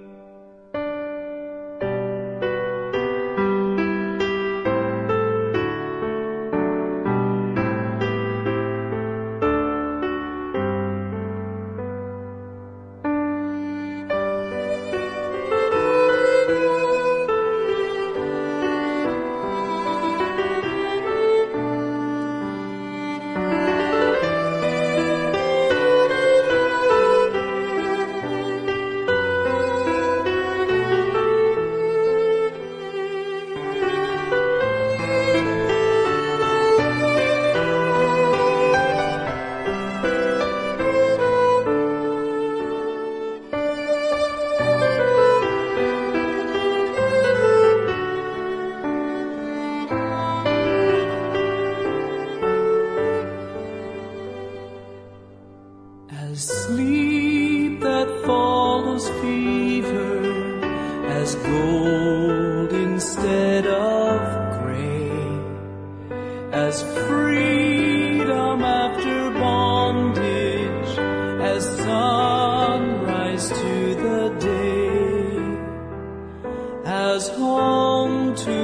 As sleep that follows fever, as gold instead of gray, as freedom after bondage, as sunrise to the day, as home to